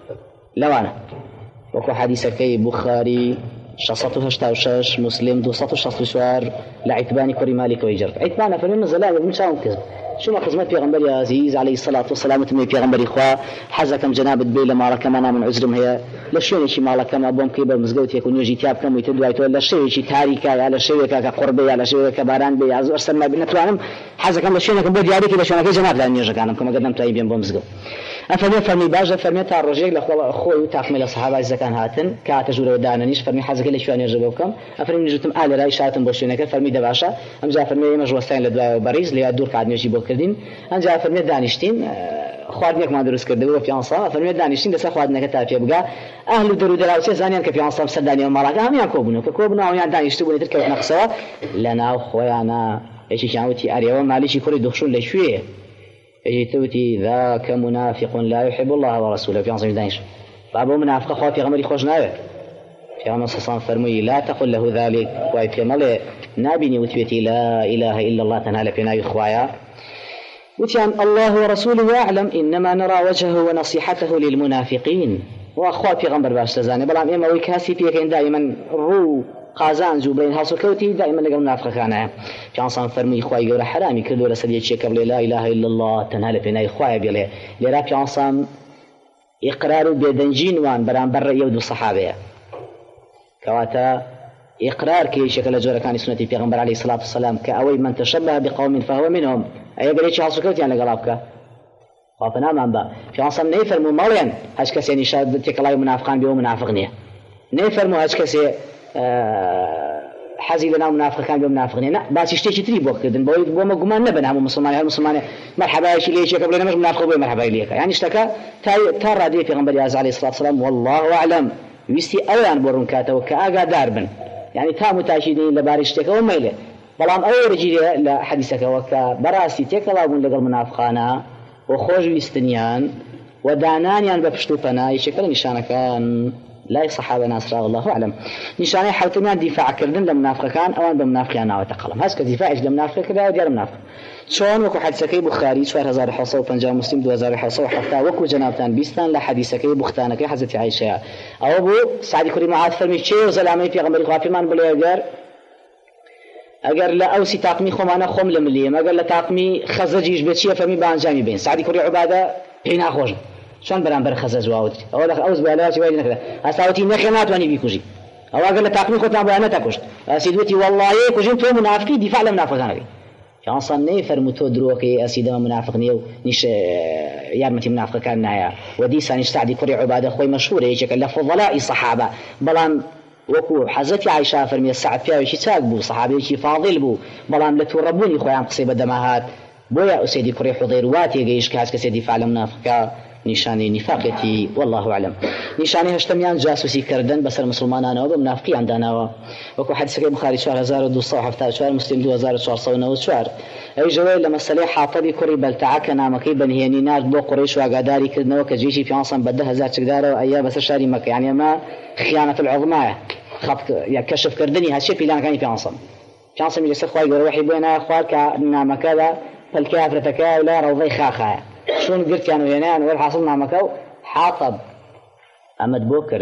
لوانا وكو حديث كي بخاري شصته هشتا وشش مسلم دو صته شصت وشوار لعتباني كوري مالك ويجر عتبانا فرمي زلال ابن شاون كذب شو ما خزمت پیغمبر عزيز عليه الصلاة والسلام تمي پیغمبر إخوة حزكم جنابت بي لما ركمنا من عذرم هي لشوني شي مالا كما بوم كيبر مزقوت يكون يجي تياب كم ويتدوا يتولى لشوي شي تاريكا على شوي كقربي على شوي كباران بي عز أرسل ما بنتوانم حزكم لشوني كم بود ياريكي لشوني كي جناب لأن يجي كانم كما قدمت أي بيم بوم مزقوت أفرمي فرمي باجة فرمي تاع الرجيق لأخوة أخوي وتحمل الصحابة إذا كان هاتن كاتجور ودانا نيش فرمي حزك اللي شواني يجيبوكم أفرمي نجتم آل رأي شاتن بوشينك فرمي دباشا أم جاء فرمي مجوستين لدواء وباريز لي أدور كعد يجيبوك كردين أم جاء فرمي دانشتين خواردنيك ما درس كردوا في أنصار فرمي دانشتين دس خواردنيك تعرف يبقى أهل درو دراوسي زانيان كفي أنصار سداني ومراك هم يكوبنو كوبنا ويان دانشتون تركوا نقصوا لنا أخويانا إيش كانوتي أريوا معلش يكوري دخشون لشوية توتي ذاك منافق لا يحب الله ورسوله في عصر دانش بابو منافق خاف في غمر خوش ناوي في عمر صصان فرمي لا تقل له ذلك واي في مله نابني وتبتي لا اله الا الله تنال في ناي خوايا وتيان الله ورسوله اعلم انما نرى وجهه ونصيحته للمنافقين واخوا في غمر باش تزاني بلام اما ويكاسي فيك دائما رو قازان زوبين هاسو كوتي دائما لقى منافق كان كان صان فرمي اخوي غير حرامي كل ولا سدي شيء قبل لا اله الا الله تنال فينا اخوي بيله لرا كان صان اقرار بدنجين وان بران بر يود الصحابه كواتا اقرار كي شكل جوره كان سنه پیغمبر عليه الصلاه والسلام كاوي من تشبه بقوم فهو منهم اي قريش هاسو كوتي يعني قلابك وفنا من با كان صان نيفر ممالين هاش كسي نشاد تكلاي منافقان بيو منافقنيه نفرمو هاش كسي حزي لنا منافق كان بمنافقين لا بس يشتكي تري بوكدن بقول بقول ما جمان نبنا هم مسلمان هم مسلمان مرحبا ايش ليش قبل مش منافق بي مرحبا اليك يعني اشتكى ترى دي في غنبري عليه الصلاه والسلام والله اعلم يستي اولان بورن كاتو كاغا داربن يعني تا متاشدين لباري اشتكى وميله بلام اول رجي لا حديثك وكا براسي تكلابون لقل منافقانا وخوج ويستنيان ودانانيان بفشتوفنا يشكل نشانه كان لا صحابة ناس رضي الله أعلم نشانه حوتمان دفاع كردن لمنافق كان أوان بمنافقين أو تقلم هذا كدفاع إيش لمنافق كذا وديار منافق شون وكو حديثكي بخاري شوار هزار حصة وبنجا مسلم دو هزار حصة وحتى وكو جنابتان بيستان لحديثكي بختانك حزت عائشة أو أبو سعد كريم عاد فرمي شيء وزلامي في غمر الخافي من بلي أجر أجر لا أو سي تاقمي خمانة خم لمليم أجر لا تاقمي خزجيش بتشيه فرمي بانجامي بين سعد كريم عبادة هنا خوش شون برانبر خزز واود أول أوز بلاش وايد نكذا أستوتي نخنات واني بيكوجي أو أقول لتاقمي خدنا بيانا تكوش أسيدوتي والله كوجين تو منافقي دفاع لمنافقان هذي كان صنّي فرمتو دروكي أسيد ما منافق نيو نش يارمتي منافق كان نايا ودي سان يستعدي كري عبادة خوي مشهور يجيك لفضلاء الصحابة بلام وكو حزتي عائشة فرمي السعد فيها وشي تاقبو صحابي شي فاضل بو بلام لتوربوني خويا قصيبة دماهات بويا أسيدي كري حضير واتي جيش كاس كسيدي فعل منافق نشاني نفاقتي والله أعلم نشاني هشتميان جاسوسي كردن بس المسلمان أنا وبمنافقي عندنا وكو حديث البخاري شهر هزار ودوسة وحفتة شهر مسلم دو هزار وشهر صونا وشهر أي جوال لما سليح حاطبي كوري بلتعك نامكي بنهيني نار بو قريش وقاداري كردنا وكجيشي في عنصن بده هزار تقداره وأيام بس شاري مكة يعني ما خيانة العظمى خط يعني كشف كردني هالشيء في لان كان في عنصن في عنصن يجلس أخوي يقول وحي بينا أخوار كنامك هذا فالكافر تكا ولا روضي خاخا شون قلت كانوا ينان والحاصلنا مكو حاطب أمد بوكر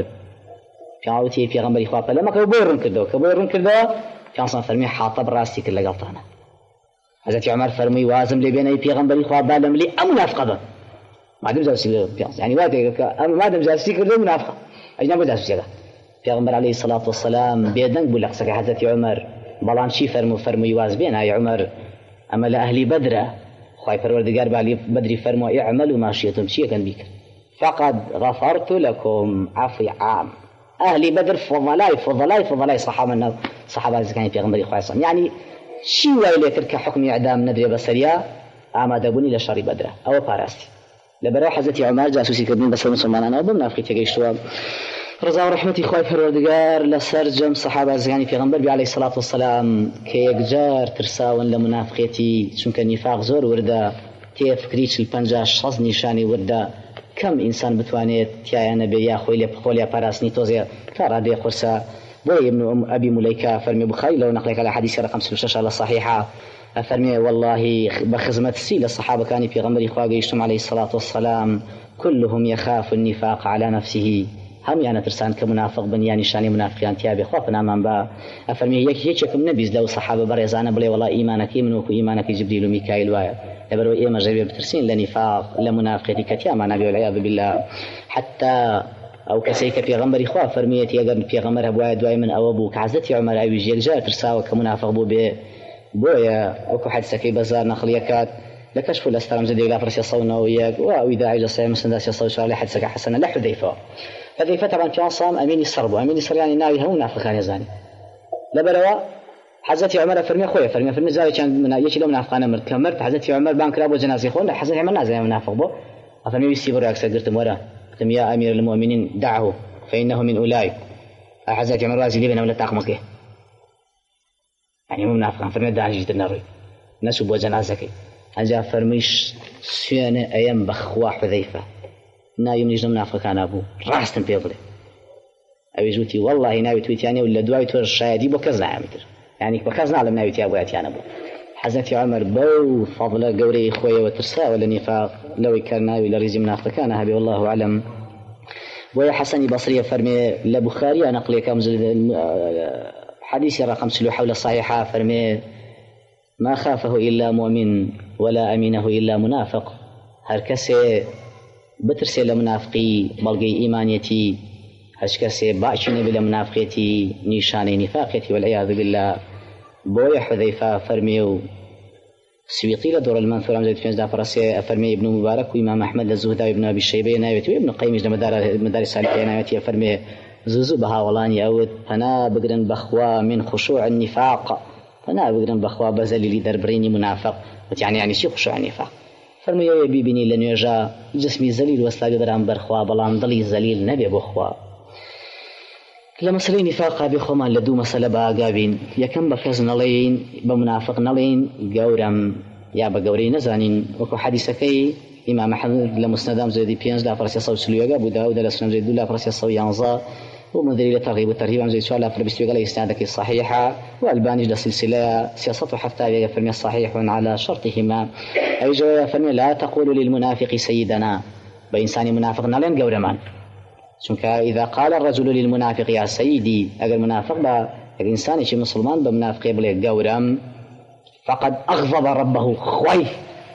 كاوتي في غمر إخوة لما كو بورن كردو كبورن كردو كان صن فرمي حاطب راسي كل قلطانة حضرت عمر فرمي وازم لي بين في غمر إخوة بالم لي أم منافقة ما دام جالسي يعني واقع أم ما دام جالسي كردو منافقة أجنبي جالسي كذا في غمر عليه الصلاة والسلام بيدن بقول لك سك حضرت عمر بلان شي فرمو فرمي واز بينا يا عمر أما لأهل بدر خايف الوردقار بالي بدري فرموا اعملوا ما شئتم شيئا كان بك فقد غفرت لكم عفو عام أهل بدر فضلاي فضلاي فضلاي صحابة صحابة كانوا في غمر خاصة يعني شي ويلي ترك حكم إعدام ندري بسريا آماد بني لشر بدر أو باراستي لبرا حزتي عمر جاسوسي كبنين بس المسلمان أنا وبمنا في تجيشوا رضا ورحمتي خايف الوردقار لسرجم صحابة زغاني في غنبر عليه الصلاة والسلام كيجار ترساون لمنافقتي شون كان نفاق زور وردا تفكريش البنجاش شخص نشاني وردا كم إنسان بتوانيت تيا نبي يا خويلي بخوليا باراسني توزي كارا دي خرسا بوي ابن أم أبي مليكة فرمي بخاري لو نقلك على حديث رقم ستة على صحيحة فرمي والله بخزمة السيل الصحابة كان في غنبر إخوة يشتم عليه الصلاة والسلام كلهم يخاف النفاق على نفسه هم يعني ترسان كمنافق بنياني شاني منافقين تيابي خوفنا من با أفرمي يك يككم نبيز لو صحابة بريزانا بلي والله إيمانك منوك وإيمانك جبريل وميكائيل وايا يبرو إيما جايبه بترسين لنفاق لمنافقتي كتياما نبي والعياذ بالله حتى أو كسيك في غمر إخوة فرميتي أجر في غمرها بوايد واي من أوابوك عزتي عمر أبي جيل جاء ترساوة كمنافق بو بي بويا أو كحد سكي بزار نخليكات لكشف الاسترام زدي لا فرس يصونا وياك وإذا عجز صيام سنداس يصوي شغله حد سكا حسنا لا حذيفة حذيفة طبعا في عصام أمين الصرب وأمين الصرب يعني ناوي هم منافقان يزاني لبروا حزتي عمر فرمي خويا فرمي فرمي زاوية كان من يجي لو منافقان مرت كمرت حزتي عمر بانك رابو جنازي خون حزتي عمر نازل منافق بو فرمي يسيبر أكثر قلت مرة قلت يا أمير المؤمنين دعه فإنه من أولئك حزتي عمر رازي لي بنا ولا تاقمك يعني مو منافقان فرمي دعه جيت النار ناس بو جنازك أجا فرميش سيانة أيام بخوا حذيفة ناوي منيج منافق كان أبو راستن بيضلي أبي جوتي والله ناوي تويتياني ولا دواي تور الشاهدي بكزنا عمتر يعني بكزنا على ناوي تيابو ياتيان أبو حزتي عمر بو فضل قوري خويا وترسا ولا نفاق لو كان ناوي لريزي منافق كان هبي والله أعلم ويا حسني بصرية فرمي لبخاري نقلي كامزل حديث رقم سلو حول الصحيحة فرمي ما خافه إلا مؤمن ولا أمينه إلا منافق هركسي بترسي لمنافقي بلغي إيمانيتي هركسي باشيني بلا منافقيتي نيشاني نفاقيتي والعياذ بالله بويا حذيفة فرميو سويقي لدور المنثور عمزة فينز فرسي فرمي ابن مبارك وإمام أحمد الزهداوي ابن أبي الشيبي نايوتي وابن قيم مدار مدارس السالكين نايوتي فرمي زوزو بها ولاني أود فنا بقرن بخوا من خشوع النفاق فنا بقرن بخوا بزلي دربريني منافق يعني يعني شي خشوع النفاق فرمي يا بيبني لن يجا جسمي زليل وسلاقي درام برخوا بلان ضلي زليل نبي بخوا لما سلي نفاق بخما لدو مسألة باقابين يكم بكز نلين بمنافق نلين قورم يا بقوري نزانين وكو حديثكي إمام أحمد لمسندام زيدي بيانز لا فرسي صوت سلوية أبو داود لسنام زيد لا فرسي صوت يانزا ومنذري لترغيب والترهيب عن زيد سؤال لا فربستوي قال إسنادك الصحيحة والبانج لسلسلة سياسة حتى فرمي الصحيح على شرطهما أي جوا فرمي لا تقول للمنافق سيدنا بإنسان منافق نلين قورمان شنك إذا قال الرجل للمنافق يا سيدي أجل منافق با الإنسان شي مسلمان بمنافق يبلغ قورم فقد أغضب ربه خوي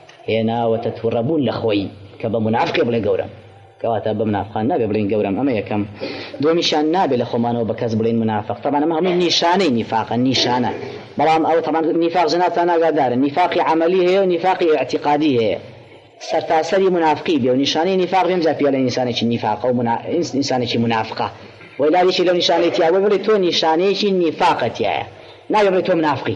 هنا وتتوربون لخوي كبمنافق يبلغ قورم كواتا بمنافقان نابي بلين قورم أما يكم دو مشان نابي لخمان وبكز بلين منافق طبعا ما هم نيشاني نفاق النيشانة بلام أو طبعا نفاق زناتنا قادار النفاق عملي هي ونفاق اعتقادي هي سرتاسري منافقي بي ونشاني نفاق بيمزا فيها لإنساني النفاق أو منا... إنساني منافقة وإلا ليش لو نشاني تيابي بلي تو نشاني النفاق تيابي نابي بلي تو منافقي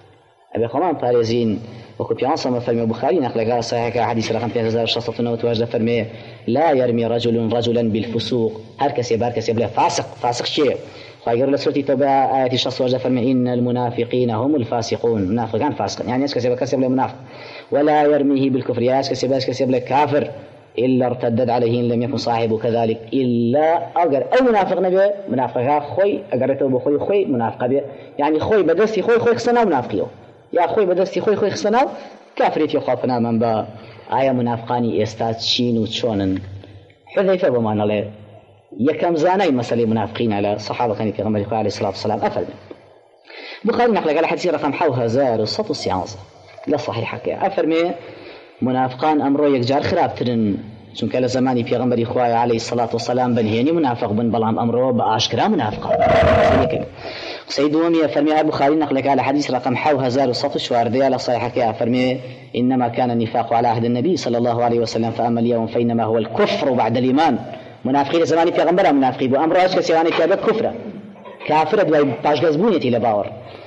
أبي خمان باريزين وكو بيانصر فرمي بخاري نقل قال صحيح حديث رقم ثلاثة آلاف وستة وواجد فرمي لا يرمي رجل رجلا بالفسوق هر كسي بار كسي بلا فاسق فاسق شيء خاير لسورتي تبع آية الشخص وجد فرمي إن المنافقين هم الفاسقون منافقان فاسقا يعني يسكسي بلا كسي بلا منافق ولا يرميه بالكفر يسكسي بلا كسي بلا كافر إلا ارتدد عليه إن لم يكن صاحبه كذلك إلا أجر أو منافق نبي منافق خوي أجرته بخوي خوي منافق بي يعني خوي بدرسي خوي خوي خسنا منافقيه يا خوي بدرسي خوي خوي خسنا كافريت يخافنا من با آية منافقاني استاد شين وشونن حذيفة بمان الله يكم زاني مسألة منافقين على صحابة كان في غمر عليه الصلاة والسلام أفل بخاري نقل قال حديث رقم حو هزار وسط السيانسة لا صحيح حكي أفرمي منافقان أمره يكجار خراب ترن چون كلا زماني في غمر إخوائي عليه الصلاة والسلام بنهيني منافق بن بلام أمره بأشكرا منافقا سيد ومي فرمي أبو خالد نقلك على حديث رقم حو هزار وسط شواردي على صحيحك فرمي إنما كان النفاق على عهد النبي صلى الله عليه وسلم فأما اليوم فإنما هو الكفر بعد الإيمان منافقين زماني في غمرة منافقين وأمره أشكا سيواني كابت كفرة كافرة دواي باش غزبونيتي لباور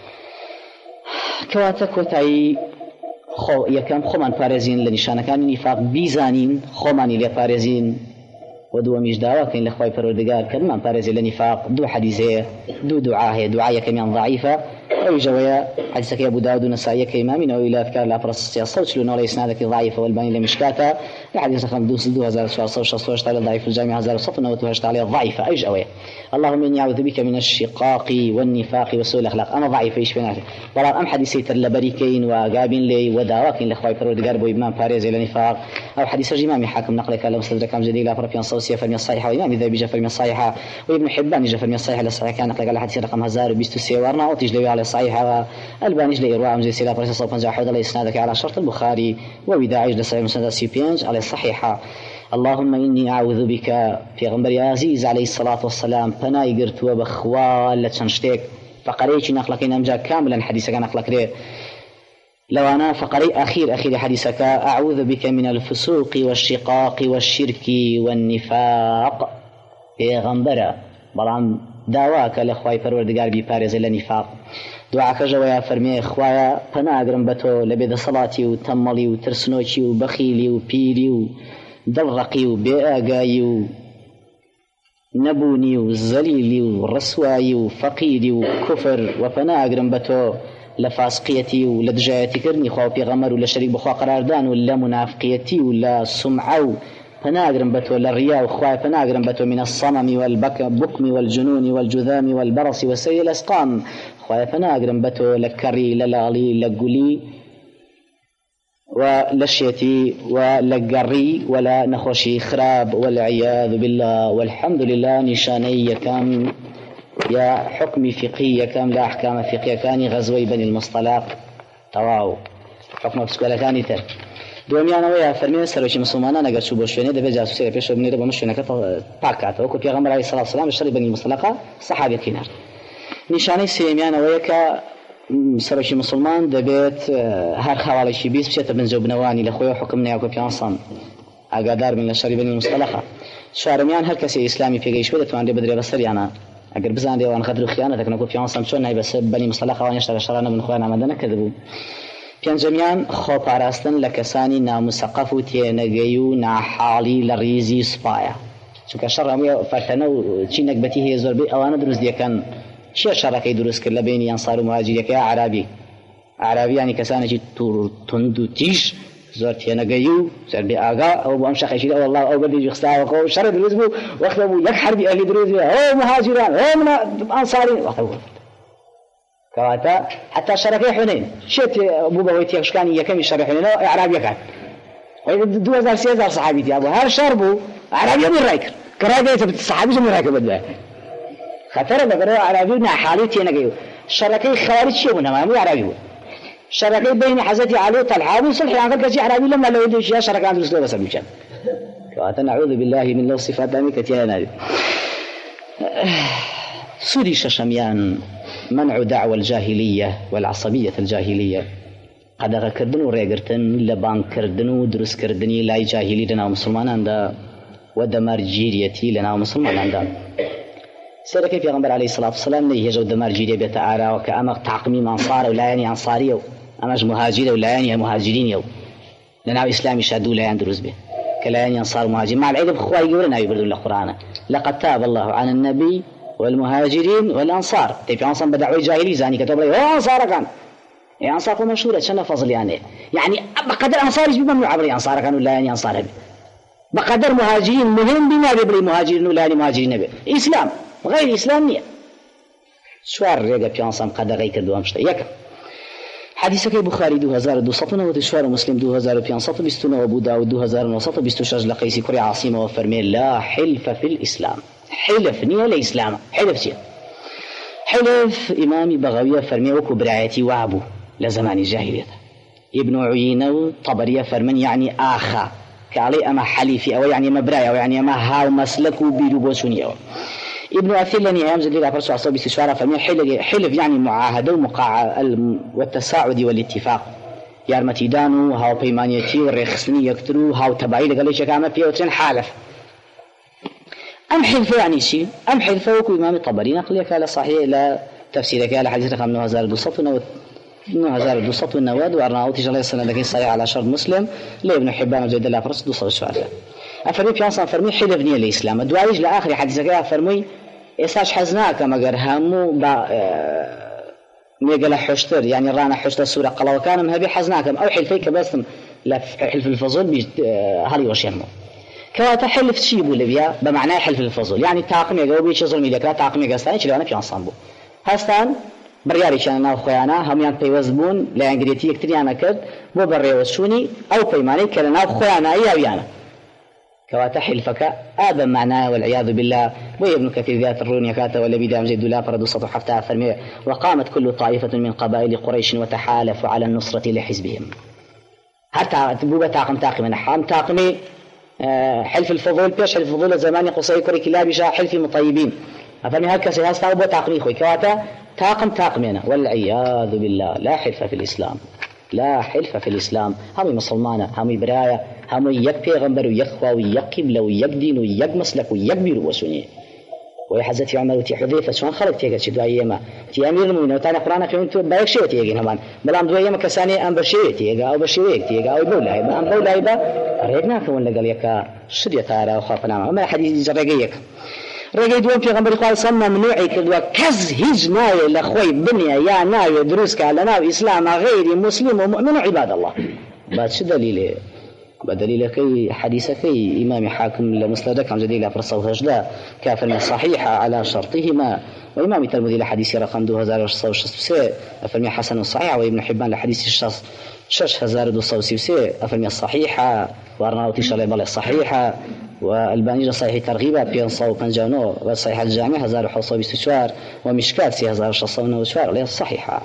كواتا كوتاي خو يكم خمان فارزين لنشان كان نفاق بيزانين خماني لفارزين ودو مش دعوة كان لخواي فرودقار كلمة فارزين لنفاق دو حديثة دو دعاء دعاء كمان ضعيفة أو جوية حديثك يا أبو داود ونسائي كإمامين أو إلى أذكار الأفرس الصوت لأنه ليس نادك ضعيفة والباني لمشكاته الحديث رقم دوس دو هزار وشاصة وشاصة وشتالي ضعيف الجامع هزار وصفنا وتوهشتالي ضعيفة أي جوية اللهم إني أعوذ بك من الشقاق والنفاق وسوء الأخلاق أنا ضعيف إيش بيناتي والله أم حديثي ترلبريكين وقابين لي ودعواكين لخواي فرودقار بو إمام فارز إلى نفاق أو حديث الإمام حاكم نقلك على مستدرك كام جديد لأفرق في صوصية فرمي الصحيحة وإمام إذا بيجا فرمي الصحيحة وابن حبان يجا فرمي الصحيحة للصحيحة كان نقلك على حديث رقم هزار وبيستو سيوارنا وتجلي على الصحيحة البانيج لإرواء مجلس سلاف رسول صوفا جاحود على إسنادك على شرط البخاري وبداعج لسعي مسند سيبيانج على الصحيحة اللهم إني أعوذ بك في غنبري عزيز عليه الصلاة والسلام فناي قرت وبخوال لتشنشتك فقريتي نقلك أمجا كاملا حديثك نقلك ليه لو أنا فقري أخير أخير حديثك أعوذ بك من الفسوق والشقاق والشرك والنفاق في غنبرة بلان داواك لخواي پروردگار بي پارێزە لە نیفاق دوعاکە ژەوەیە فەرمێ خوایە پەناگرم بە تۆ لە بێدەسەڵاتی و تەمەڵی و ترسنۆکی و بەخیلی و پیری و دڵڕەقی و بێئاگایی و نەبوونی و زەلیلی و ڕسوایی و فەقیری و کوفر و پەناگرم بە تۆ لە فاسقیەتی و لە دژایەتیکردنی خوا و پێغەمبەر و لە شەریک بەخوا قەراردان و لە منافقیەتی و لە سومعە و فناقرم بتو للرياء وخواي فناقرم بتو من الصمم والبكم والجنون والجذام والبرص وسيء الأسقام خواي فناقرم بتو لكري للالي لقلي ولشيتي ولقري ولا نخوشي خراب والعياذ بالله والحمد لله نشاني كم يا حكم فقهي كم لا أحكام فقهية كان غزوي بني المصطلق تواو حكم بسكولة كاني تر دومیانه ویا فرمی سرچ مسلمانان اگر شو بشونه ده جاسوسی پیش بنیره بمشونه که پاکات و که پیغمبر علیه الصلاه والسلام شری بنی مصطلقه صحابه کنار نشانه سیمیانه ویا که سرچ مسلمان ده بیت هر خواله شی بیس بشه بنجو بنوانی لخوی حکم نه که پیانسان ئاگادار من لە شەری بنی مستەلەخە. چوارەمیان هەر کەسی ئیسلامی پێگەیشت بێت دەتوانێت بدرێ بەسەریانە ئەگەر بزانێ ئەوان غەدر و خیانەتەکەن وەکو پیامبەر چۆن نای بەسەر بنی مستەلەخ ئەوان هێشتا لە شەڕانە بن خۆیان ئامادە نەکردبوو. پێنجەمیان خۆپاراستن لە کەسانی ناموسەقەف و تێنەگەی و ناحاڵی لە ڕیزی سوپایە، چونکە شەڕ هەمووی فەرتەنە و چی نەکبەتی هەیە زۆربەی ئەوانە دروست دەکەن. چیە شەڕەکەی دروست کرد لە بینی ئەنسار و مهاجرەکە؟ عربی عربی ینی کەسانێکی تند و تیژ زۆر تێنەگەی و زەربێ ئاگا ئەو بۆ ئەم شەقێکی ئەو والله ئەو بەردێکی خستاوەکە و شەڕ دروست بوو. وەختە بوو یەک حربی ئەهلی دروست بوو، ئەو مهاجران ئەو ئەنساری وەختە بوو کەواتە حتا شەڕەکەی حونەین شێت بوو بەوەی تێکشکانی یەکەمی شەڕی حونەینەوە عربیەکان دو هزار سێ هزار سەحابی تیا بوو، هەر شەڕ بوو عربیەکان ڕای کرد کە ڕای دەیەوێت سەحابیش ڕایکە بەدوای خەتەرە بەبەرەوە عربی و ناحاڵی و تێنەگەی و شەڕەکەی خەوارج چیە بوو؟ نەمامی عربی بوو. شەڕەکەی بینی حەزەتی عەلی و تەلحا بوو سڵحیان کرد کەسی عربی لەم لەوەی دۆشیە شەڕەکان دروست لێ بەسەر بچەن. کەواتە نەعوذ بالله من لەو صفاتانی کە تیایە نابێت. سودی شەشەمیان منع دعوى الجاهلية والعصبية الجاهلية، قدغة كردن و ريگرتن لبان كردن و دروس كردني لاي جاهلي لنا مسلمان دا ودمار جيريتي لنا مسلمان دا. سيرا كيف يغنبر عليه الصلاة والسلام ليه يجو دمار جيرية بيتعارى وكأما تعقمي منصار ولا يعني أنصاري أماش مهاجر ولا يعني مهاجرين يو لنا إسلامي شادو لا يعني دروس به كلا يعني أنصار مهاجر مع العيد بخواي يقولنا يبردون القرآن. لقد تاب الله عن النبي والمهاجرين والأنصار. تبي أنصار بدعوة جاهلي زاني كتب لي هو أنصار كان يعني أنصار مشهورة شنو فضل يعني يعني بقدر أنصار يجيب ممنوع عبري أنصار كانوا لا يعني أنصار بي بقدر مهاجرين مهم بما بيبري مهاجرين ولا يعني مهاجرين بي إسلام غير إسلامية شوار رجع في أنصار قدر غير كدوام شتى يك حديث كي بخاري دو هزار دو سطنا وتشوار مسلم دو هزار في أنصار بستنا وأبو داود دو هزار وسط بستوشج لقيسي كري عاصمة وفرمي لا حلف في الإسلام. حلف نية الإسلام حلف شيء حلف إمامي بغوية فرمي وكبرايتي وعبو لزمان الجاهلية. ابن عيينة طبرية فرمن يعني آخا كعلي أما حليفي أو يعني مبرايا أو يعني أما هاو مسلك وبيرو بوسوني. ابن أثيلني أيام زليل أفرسوا عصابي بستشوارة فرمي حلف يعني معاهدة ومقاعة والتساعد والاتفاق يارمتي دانو هاو بيمانيتي والرخصني يكترو هاو تبعي لقاليش كاما فيه وتن حالف. أم حلفه يعني شيء أم حلفه وكو إمام الطبري نقل لك على صحيح إلى تفسيرك على حديث رقم نو هزار دوسط ونو نو هزار دوسط والنواد وأرناؤوط جل السنة لكن صحيح على شرط مسلم لابن حبان وزيد الله فرس دوسط الشوارع. أفرمي بيانصان فرمي حلف نية الإسلام الدوايج لآخر حديثك فرمي إساش حزناك مقر همو با ميقل حشتر يعني رانا حشتر سورة قلا وكان مهبي حزناكم أو حلفيك بس حلف الفضل هالي وشيمو كواتا حلف شيء بولا بيا بمعنى حلف الفضل يعني تاقم يجاوب يشي ظلمي لك لا تاقم يجاستاني شلو أنا في أنصامبو هستان برياري كان ناو خيانا هم يعني بيوزبون لا ينقريتي يكتري أنا كد بو بريوزشوني أو بيماني كلا ناو خيانا إيا ويانا كواتا حلفك هذا معناه والعياذ بالله. وابن كثير ذات الرون يكاتا ولا بيدام زيد لا فرد سطح حفتها فرمي وقامت كل طائفة من قبائل قريش وتحالفوا على النصرة لحزبهم حتى تبوبة تاقم تاقم نحام تاقمي حلف الفضول بيش حلف الفضول زماني قصي كوري كلابي جاء حلف مطيبين أفهمي هكذا سيهاز تاقب وتاقمي خوي كواتا تاقم تاقمينا والعياذ بالله. لا حلف في الإسلام لا حلف في الإسلام. همي مسلمانة همي براية همي يك بيغمبر ويك خوا ويك قبلة ويك دين ويك مسلك ويك بيرو وسنية. ويحزتي عمر وتي حذيفة شلون خلق تيجا شي دوايما تي أمير المؤمنين وتاني قرآن في أنتو بايك شيء تيجين همان بلام دوايما كساني أم بشيء تيجا أو بشيء تيجا أو بولا هيبا أم بولا هيبا ريدنا كون لقال يكا شدية تارا وخافنا ما ما حديث جرقيك رجع دوم في غمر قال صنع منوعي كذا كز هج ناوي لأخوي بنيا يا ناوي دروس على ناوي إسلام غير مسلم ومؤمن عباد الله. بعد شو دليله؟ بدليل كي حديث كي إمام حاكم لمسندك عن جديد فرصة وهجلة كافر من صحيحة على شرطهما. وإمام الترمذي لحديث رقم دو هزار وشصة وشصة أفرمي حسن الصحيح. وابن حبان لحديث الشخص شش هزار دو صوصي أفرمي الصحيحة. وأرناؤوط شلي بالي الصحيحة. والباني صحيح ترغيبة بين صو بنجانو والصحيح الجامع هزار وحصة بستشوار ومشكات سي هزار وشصة ونوشوار عليه الصحيحة.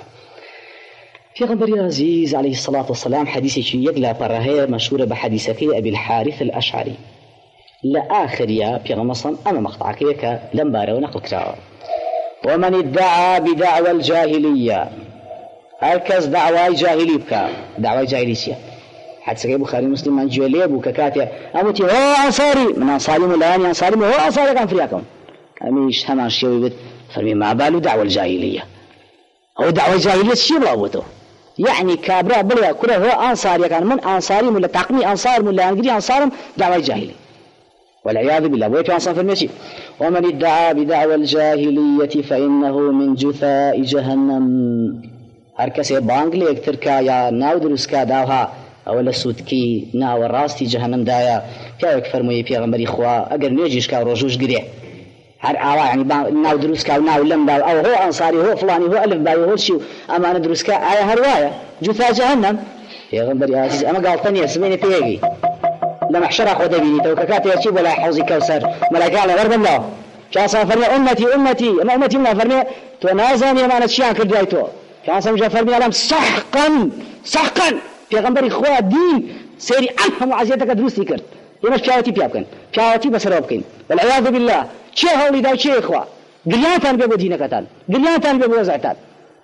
في غنبري عزيز عليه الصلاة والسلام حديث يقلى برهي مشهورة بحديثك أبي الحارث الأشعري لآخر يا في غمصا أما مقطعك يكا لمبارة ونقل كتاب ومن ادعى بدعوى الجاهلية هركز دعوى جاهلي بك دعوى جاهلية حديث بخاري مسلم من جوليب وككاتي أمتي هو أنصاري من أنصاري ملاني أنصاري هو أنصاري كان فريقهم أميش همان شيء بيت فرمي ما باله دعوة الجاهلية أو دعوة الجاهلية شيء بلاوته يعني كابرا بلا كره هو أنصاري كان من أنصاري ولا تقني أنصار ولا أنجري أنصارهم دعوة الجاهلية والعياذ بالله ويت أنصار في المشي ومن ادعى بدعوى الجاهلية فإنه من جثاء جهنم هركسي بانجلي تركا يا ناودرس كاداها أولا سودكي ناو الراستي جهنم دايا كايك فرمي في غمري إخوة أجر نيجيش كاو رجوش قريه هر آوا يعني ناو دروس كاو ناو لم داو أو هو أنصاري هو فلاني هو ألف باي هو شيء أما أنا دروس كا آية هرواية جثاء جهنم يا غمري عزيز أما قال ثانية سميني فيجي لما حشر أخو دبيني توككات يا شيء ولا حوزي كوثر ملائكة على غرب الله كان فرمي أمتي أمتي أما أمتي ما فرمي تنازعني ما نتشيان كردايتو كان سمجا فرمي علام سحقا سحقا في غمبر إخوة دين سيري أنهم عزيزتك دروسي كرت يمش بشاوتي بيابكن بشاوتي بسرابكن والعياذ بالله شيء هولي داو شيء إخوة قريانتان بيبو دينك تان قريانتان بيبو وزعتان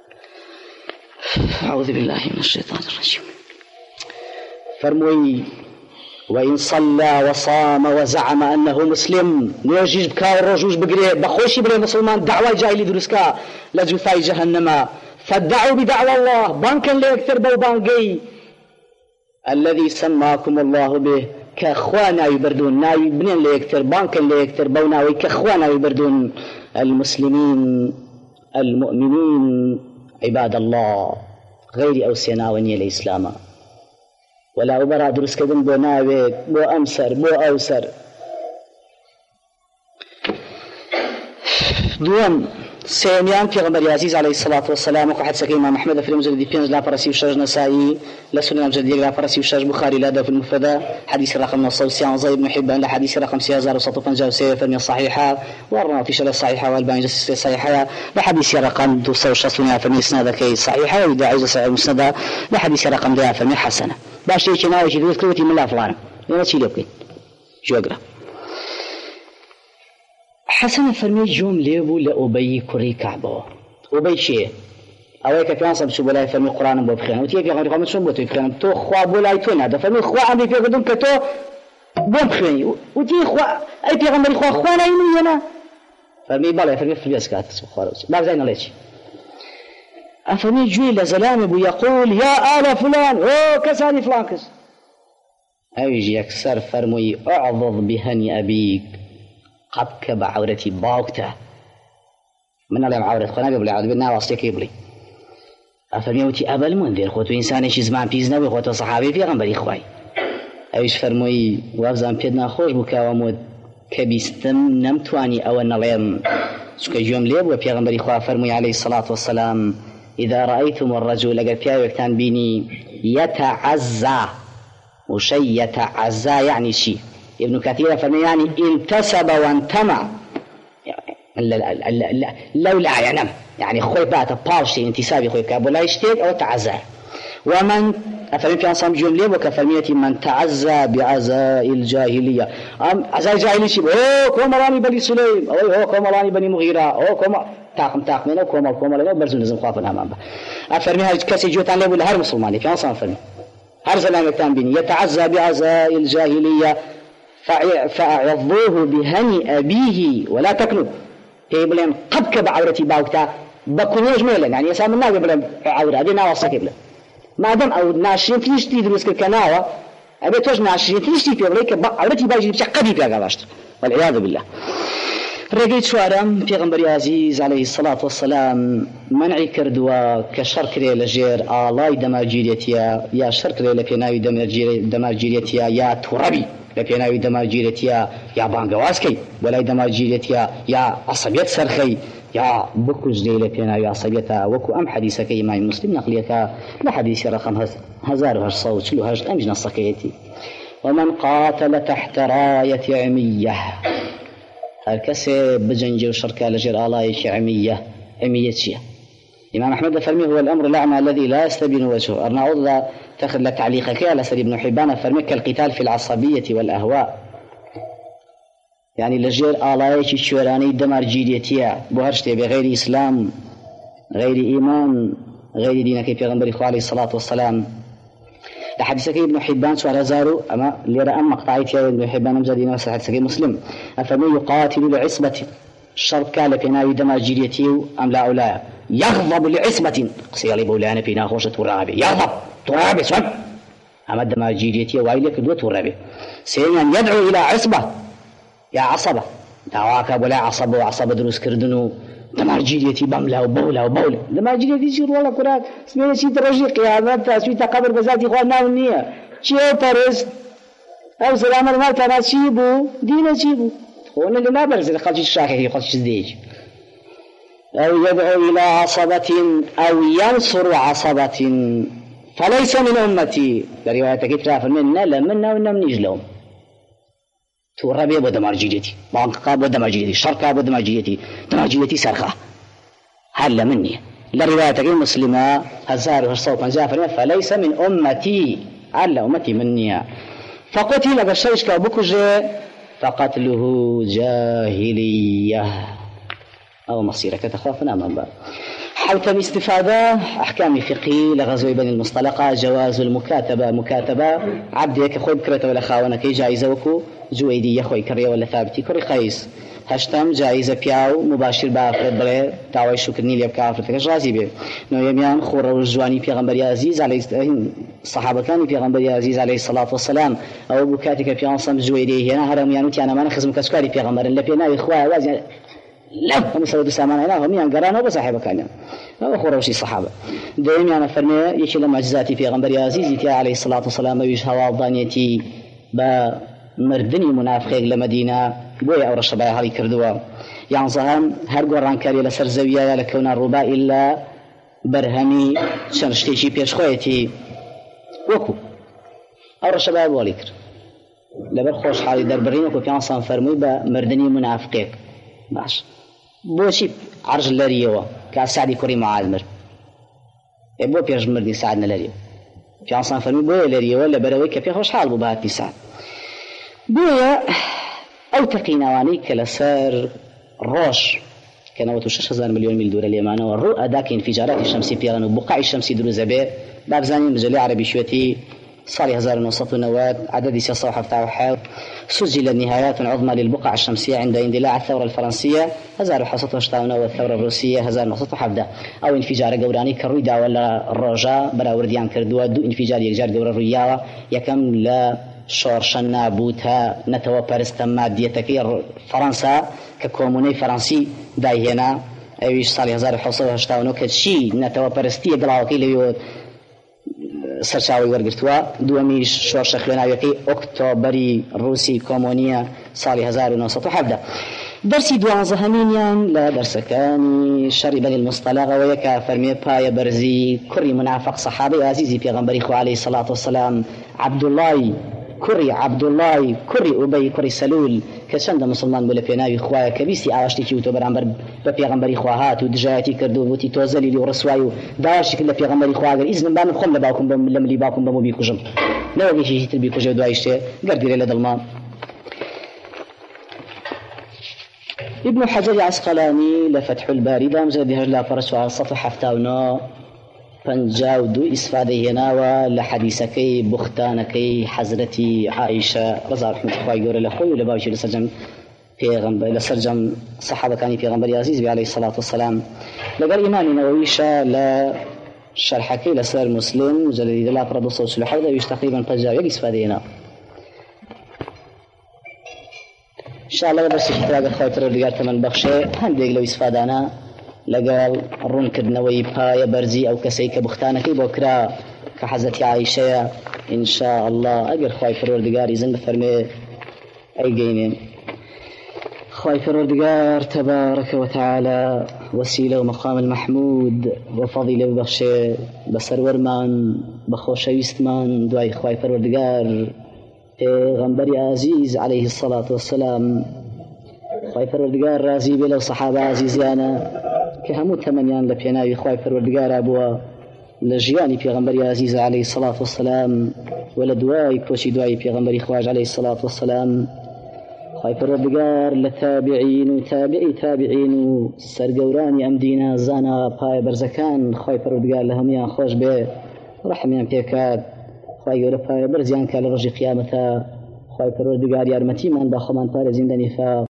أعوذ بالله من الشيطان الرجيم فرموي وإن صلى وصام وزعم أنه مسلم نيجيش بكا الرجوج بقريه بخوشي بلي مسلمان دعوة جاهلي دروسكا لجثاء جهنم فادعوا بدعوى الله بانكا ليكتر بو بانقي الذي سماكم الله به كأخوانا يبردون ناوي بنين ليكتر بانكا ليكتر بو ناوي كأخوانا يبردون المسلمين المؤمنين عباد الله غير أوسينا وني الإسلام ولا أبرا درس كدن بو ناوي بو أمسر بو أوسر دوام سيميان في غمر عزيز عليه الصلاة والسلام وقد سكي إمام أحمد في المجلد بينز لا فرسي وشاج نسائي لسنة المجلد لا فرسي وشاج بخاري لا في المفردة حديث رقم نصوص سيان زي بن حبان لحديث رقم سيازار وسطفا جاو سيفا الصحيحة والرنا في شل الصحيحة والباني جسس الصحيحة لحديث رقم دوسة وشاصلنا فمي سنادة كي صحيحة وإذا عايز سعي مسندة لحديث رقم دها فمي حسنة باش تيجي ناوي شي كلوتي من لا فلان يلا تشيل يبكي شو أقرأ حسن فرمي جوم ليبو لأبي كري كعبه أبي شيء أويك كان صب شو بلاي فرمي قرآن بو بخير وتيجي كان قام شو بتو بخير تو خوا بولاي تو هذا فرمي خوا عم في قدم كتو بو بخير وتيجي خوا أي بيغمر خوا خوا لا يمين أنا فرمي بلاي فرمي في بيسكات خارج ما زين ليش أفرمي جوي لزلام بو يقول يا آل فلان أو كساني فلان كس أيجي أكثر فرمي أعضض بهني أبيك قبك بعورتي باوكته من الله عورة خنا قبل عاد بنا واصلك قبلي أفرميوتي أبا المنذر خوتو إنسان شي زمان بيزنا وخوتو صحابي في غنبري إخوي أيش فرموي وافزان بيدنا خوش بكا ومود كبيستم نمتواني أو النظام سكا جوم ليب وفي غنبري إخوة فرموي عليه الصلاة والسلام إذا رأيتم الرجل قد فيها وقتان بيني يتعزى وشي يتعزى يعني شيء ابن كثير فرمي يعني انتسب وانتمع لولا يعلم يعني خوي بات بارشي انتسابي خوي كابو لا يشتيك او تعزى ومن أفرمي في أنصام جملة وكفرمية من تعزى بعزاء الجاهلية أم عزاء الجاهلية شيء أوه كومراني بني سليم أوه كومراني بني مغيرة أوه كوم تاقم تاقمين أو كومر كومر برزو نزم خوافنا أمام أفرمي هاي كاسي جوتان لابو لهر مسلماني في أنصام فرمي هر زلام يكتان بني يتعزى بعزاء الجاهلية فأعظوه بهني أبيه ولا تكنب يقولون قبك بعورتي باوكتا بكونيش ميلا يعني يسام الناس يقولون عورة هذه ناوصة كبلا ما دام أو ناشرين فيش تدرس كناوة أبي توش ناشرين فيش تدرس بعورتي باجي بشق قدي بيا قباشت والعياذ بالله رجيت شوارم في غنبري عزيز عليه الصلاة والسلام منعي كردوا كشرك ري لجير آلاي دماجيريتيا يا شرك ري لفيناوي دماجيريتيا يا تربي لپێناوی دەماگیرێتیە یا بانگەوازکەی بەلای دەماگیرێتیە یا عەسەبیەت سەرخەی یا بکوژدەی لە پێناوی عەسەبیەتە وەکو ئەم حەدیسەکەی ئیمامی مسلم نەقلیەکە لە حەدیسی ڕەقەم هەزار و هەشت سەد و چل و هەشت ئەمیش نەسەکەیەتی ومن قاتل تحت راية عمية هر کەسێ بجەنجێ و شەڕکە لەژێر ئاڵایەکی عمية عمية چییە إمام أحمد فرمي هو الأمر الأعمى الذي لا يستبين وجهه أرناؤوض تأخذ لتعليقك على سيد ابن حبان فرمي كالقتال في العصبية والأهواء يعني لجير آلايك شوراني دمار جيريتيا بوهرشتي بغير إسلام غير إيمان غير دينك في غنبري عليه الصلاة والسلام لحديث ابن حبان سؤال زارو أما ليرى أما قطعيت يا ابن حبان أمزادين حديث مسلم أفمن يقاتل لعصبة الشرط كان في ناوي دماجيريتي أم لا أولا يغضب لعصبة قصي علي بولانا في ناخوشة ترابي يغضب ترابي سوى أما دماجيريتي وايلك دو ترابي سيئن يدعو إلى عصبة يا عصبة دعواك ولا عصبة وعصبة دروس كردنو دماجيريتي بملا وبولا وبولا دماجيريتي شير والله كرات سمينا شي ترجي قيامات شي تقبر بذاتي إخواننا والنية شيء فرس أو سلام المال كان شيبو دينا شيبو هون اللي ما برز اللي خلش الشاكي خلش الزديج أو يدعو إلى عصبة أو ينصر عصبة فليس من أمتي برواية كتراف منا لمنا وإننا منيج لهم توربي أبو دماجيريتي بانقا أبو دماجيريتي شركة أبو دماجيريتي دماجيريتي سرخة هل مني لرواية مسلمة هزار وصوت من جافر فليس من أمتي على أمتي مني فقتل بالشيش كابوكج فقتله جاهلية أو مصيرك تخافنا من بعد حوت الاستفادة أحكام فقهي لغزو بني المصطلقة جواز المكاتبة مكاتبة عبدك أخوي بكرة ولا خاونك جائزة وكو جويدي أخوي كرية ولا ثابتي كري قيس هشتم جائزة بياو مباشر بافرد بلي دعوة شكرني لي بكافرد فكش رازي بي نو يميان خور الجواني بيغمبر عزيز عليه الصحابة كانوا بيغمبر عزيز عليه الصلاة والسلام أو بكاتك بيانصم جويدي هنا هرم يانوتي أنا ما نخزم كسكاري بيغمبر اللي بينا إخوة وازي لا هم سووا سامان هنا هم ينقرانوا بصاحبة كانوا هو خروشي الصحابة دائما أنا فرمي يشيل معجزاتي في غنبر عزيز عليه الصلاة والسلام ويجها وضانيتي بمردني منافق لمدينة بويا أو رشبايا هذه كردوا يعني ظهر هر قران كاري لسر زويا لكون الربا إلا برهمي شنشتيشي بيش خويتي وكو أو رشبايا بواليكر لبر خوش حالي دربرينك وكان صان فرمي بمردني منافقك باش بوشي عرج اللاريوة كاسعدي كوري معالمر بو بيرج مردي ساعدنا لاريو في عنصان فرمي بويا لاريوة لبروي كفي خوش حال ببهات نساعد بويا أو تقينواني كالسار روش كان وتو شش هزار مليون ميل دولار اليمانة والرؤى داك انفجارات الشمسي بيغن وبقاع الشمسي دروزة بيه باب زاني مجلي عربي شويتي صار هزار ونصف نواه عدد سيصاحة فتاوحاو سجلت نهايات عظمى للبقع الشمسية عند اندلاع الثورة الفرنسية هزار وحصة وشتاونا والثورة الروسية هزار وحصة حفدة أو انفجار قوراني كرويدا ولا الرجاء برا ورديان كردوا دو انفجار يكجار قورا الرياوة يكم لا شورشنا بوتها نتوى بارستا ماديتكي فرنسا ككوموني فرنسي داي هنا أيش صار هزار وحصة وشتاونا كتشي نتوى بارستية قلاوكي ليو سرچاوی ورگرتوا دومیش شورش خوێناویەکەی ئۆکتۆبەری ڕووسی کۆمۆنیە ساڵی هەزار و نۆسەد و حەڤدە دەرسی دوانزەهەمینیان لە دەرسەکانی شەڕی بەنی الموستەلاغەوە یەکە فەرمێ پایە بەرزی کوڕی منافق سەحابەی عەزیزی پێغەمبەری خوا عەلەیهی سەڵات وەسەلام عەبدوڵڵای کوڕی عەبدوڵڵای کوڕی ئوبەی کوڕی سەلول کە چەندە مسلمان بوو لە پێناوی خوایە کە بیستی ئاواشتێکی وتۆ بەرامبەر بە پێغەمبەری خوا هات و دژایەتی کرد و وتی تۆ زەلیلی و ڕسوای و داواشی کرد لە پێغەمبەری خوا ئەگەر ئیزنم با من خۆم لە باوکم بم لە ملی باوکم بم و بیکوژم نەوەگەیشی تر بیکوژێ و دوای شتێ گەردیرێ لە دڵما ابن حجر عسقلاني لفتح الباري دام زاد هجلا فرس على سطح حفتاونا پنجاو دو استفاده هناوە لە حەدیسەکەی بوختانەکەی حەزرەتی عائیشە ڕەزا ڕەحمەتی خوای گەورە لە خۆی و لە باوکی لەسەرجەم پێغەمبەر لەسەرجەم سەحابەکانی پێغەمبەری عەزیز عەلەیهی سەڵات وەسەلام لەگەڵ ئیمامی نەوەویشە لە شەرحەکەی لەسەر مسلم مجەلدی دڵا پڕە دو سەد و چل و حەوت ئەویش تەقریبەن پەنجاو یەک استفاده هێنا انشاءالله بەرسی خۆراگە خوای پەروەردگار تەمەن بەخشێ هەندێک لەو استفادانە لەگەڵ ڕوونکردنەوەی پایە بەرزی ئەو کەسەی کە بوختانەکەی بۆ کرا کە حەزەتی عایشەیە ئینشاء الله ئەگەر خوای پەروەردگار ئیزن بفەرمێ ئەیگەینێن خوای پەروەردگار تەبارەکە وتەعالە وەسیلە و مەقام المەحمود وفەضیلە ببەخشێ بەسەروەرمان بە خۆشەویستمان دوای خوای پەروەردگار پێغەمبەری عەزیز عەلەیهی السەڵات وەسەلام خوای پەروەردگار ڕازی بێ لەو سەحابە عەزیزیانە کە هەموو تەمەنیان لە پێناوی خوای پەروەردگارا بووە لە ژیانی پێغەمبەری عەزیز عەلەیهی السەڵات وەسەلام و لە دوای کۆچی دوای پێغەمبەری خواش عەلەیهی السەڵات وەسەلام خوای پەروەردگار لە تابعین و تابعی تابعین و سەرگەورانی ئەم دینە زانە پایە بەرزەکان خوای پەروەردگار لە هەمویان خۆش بێ ڕەحمیان پێکات خی گەورە پارێبەر زیان کە لە ڕۆژی قیامەتە خی پەروەردگار یارمەتیمان بە خۆمان پارێزین دە نیفاق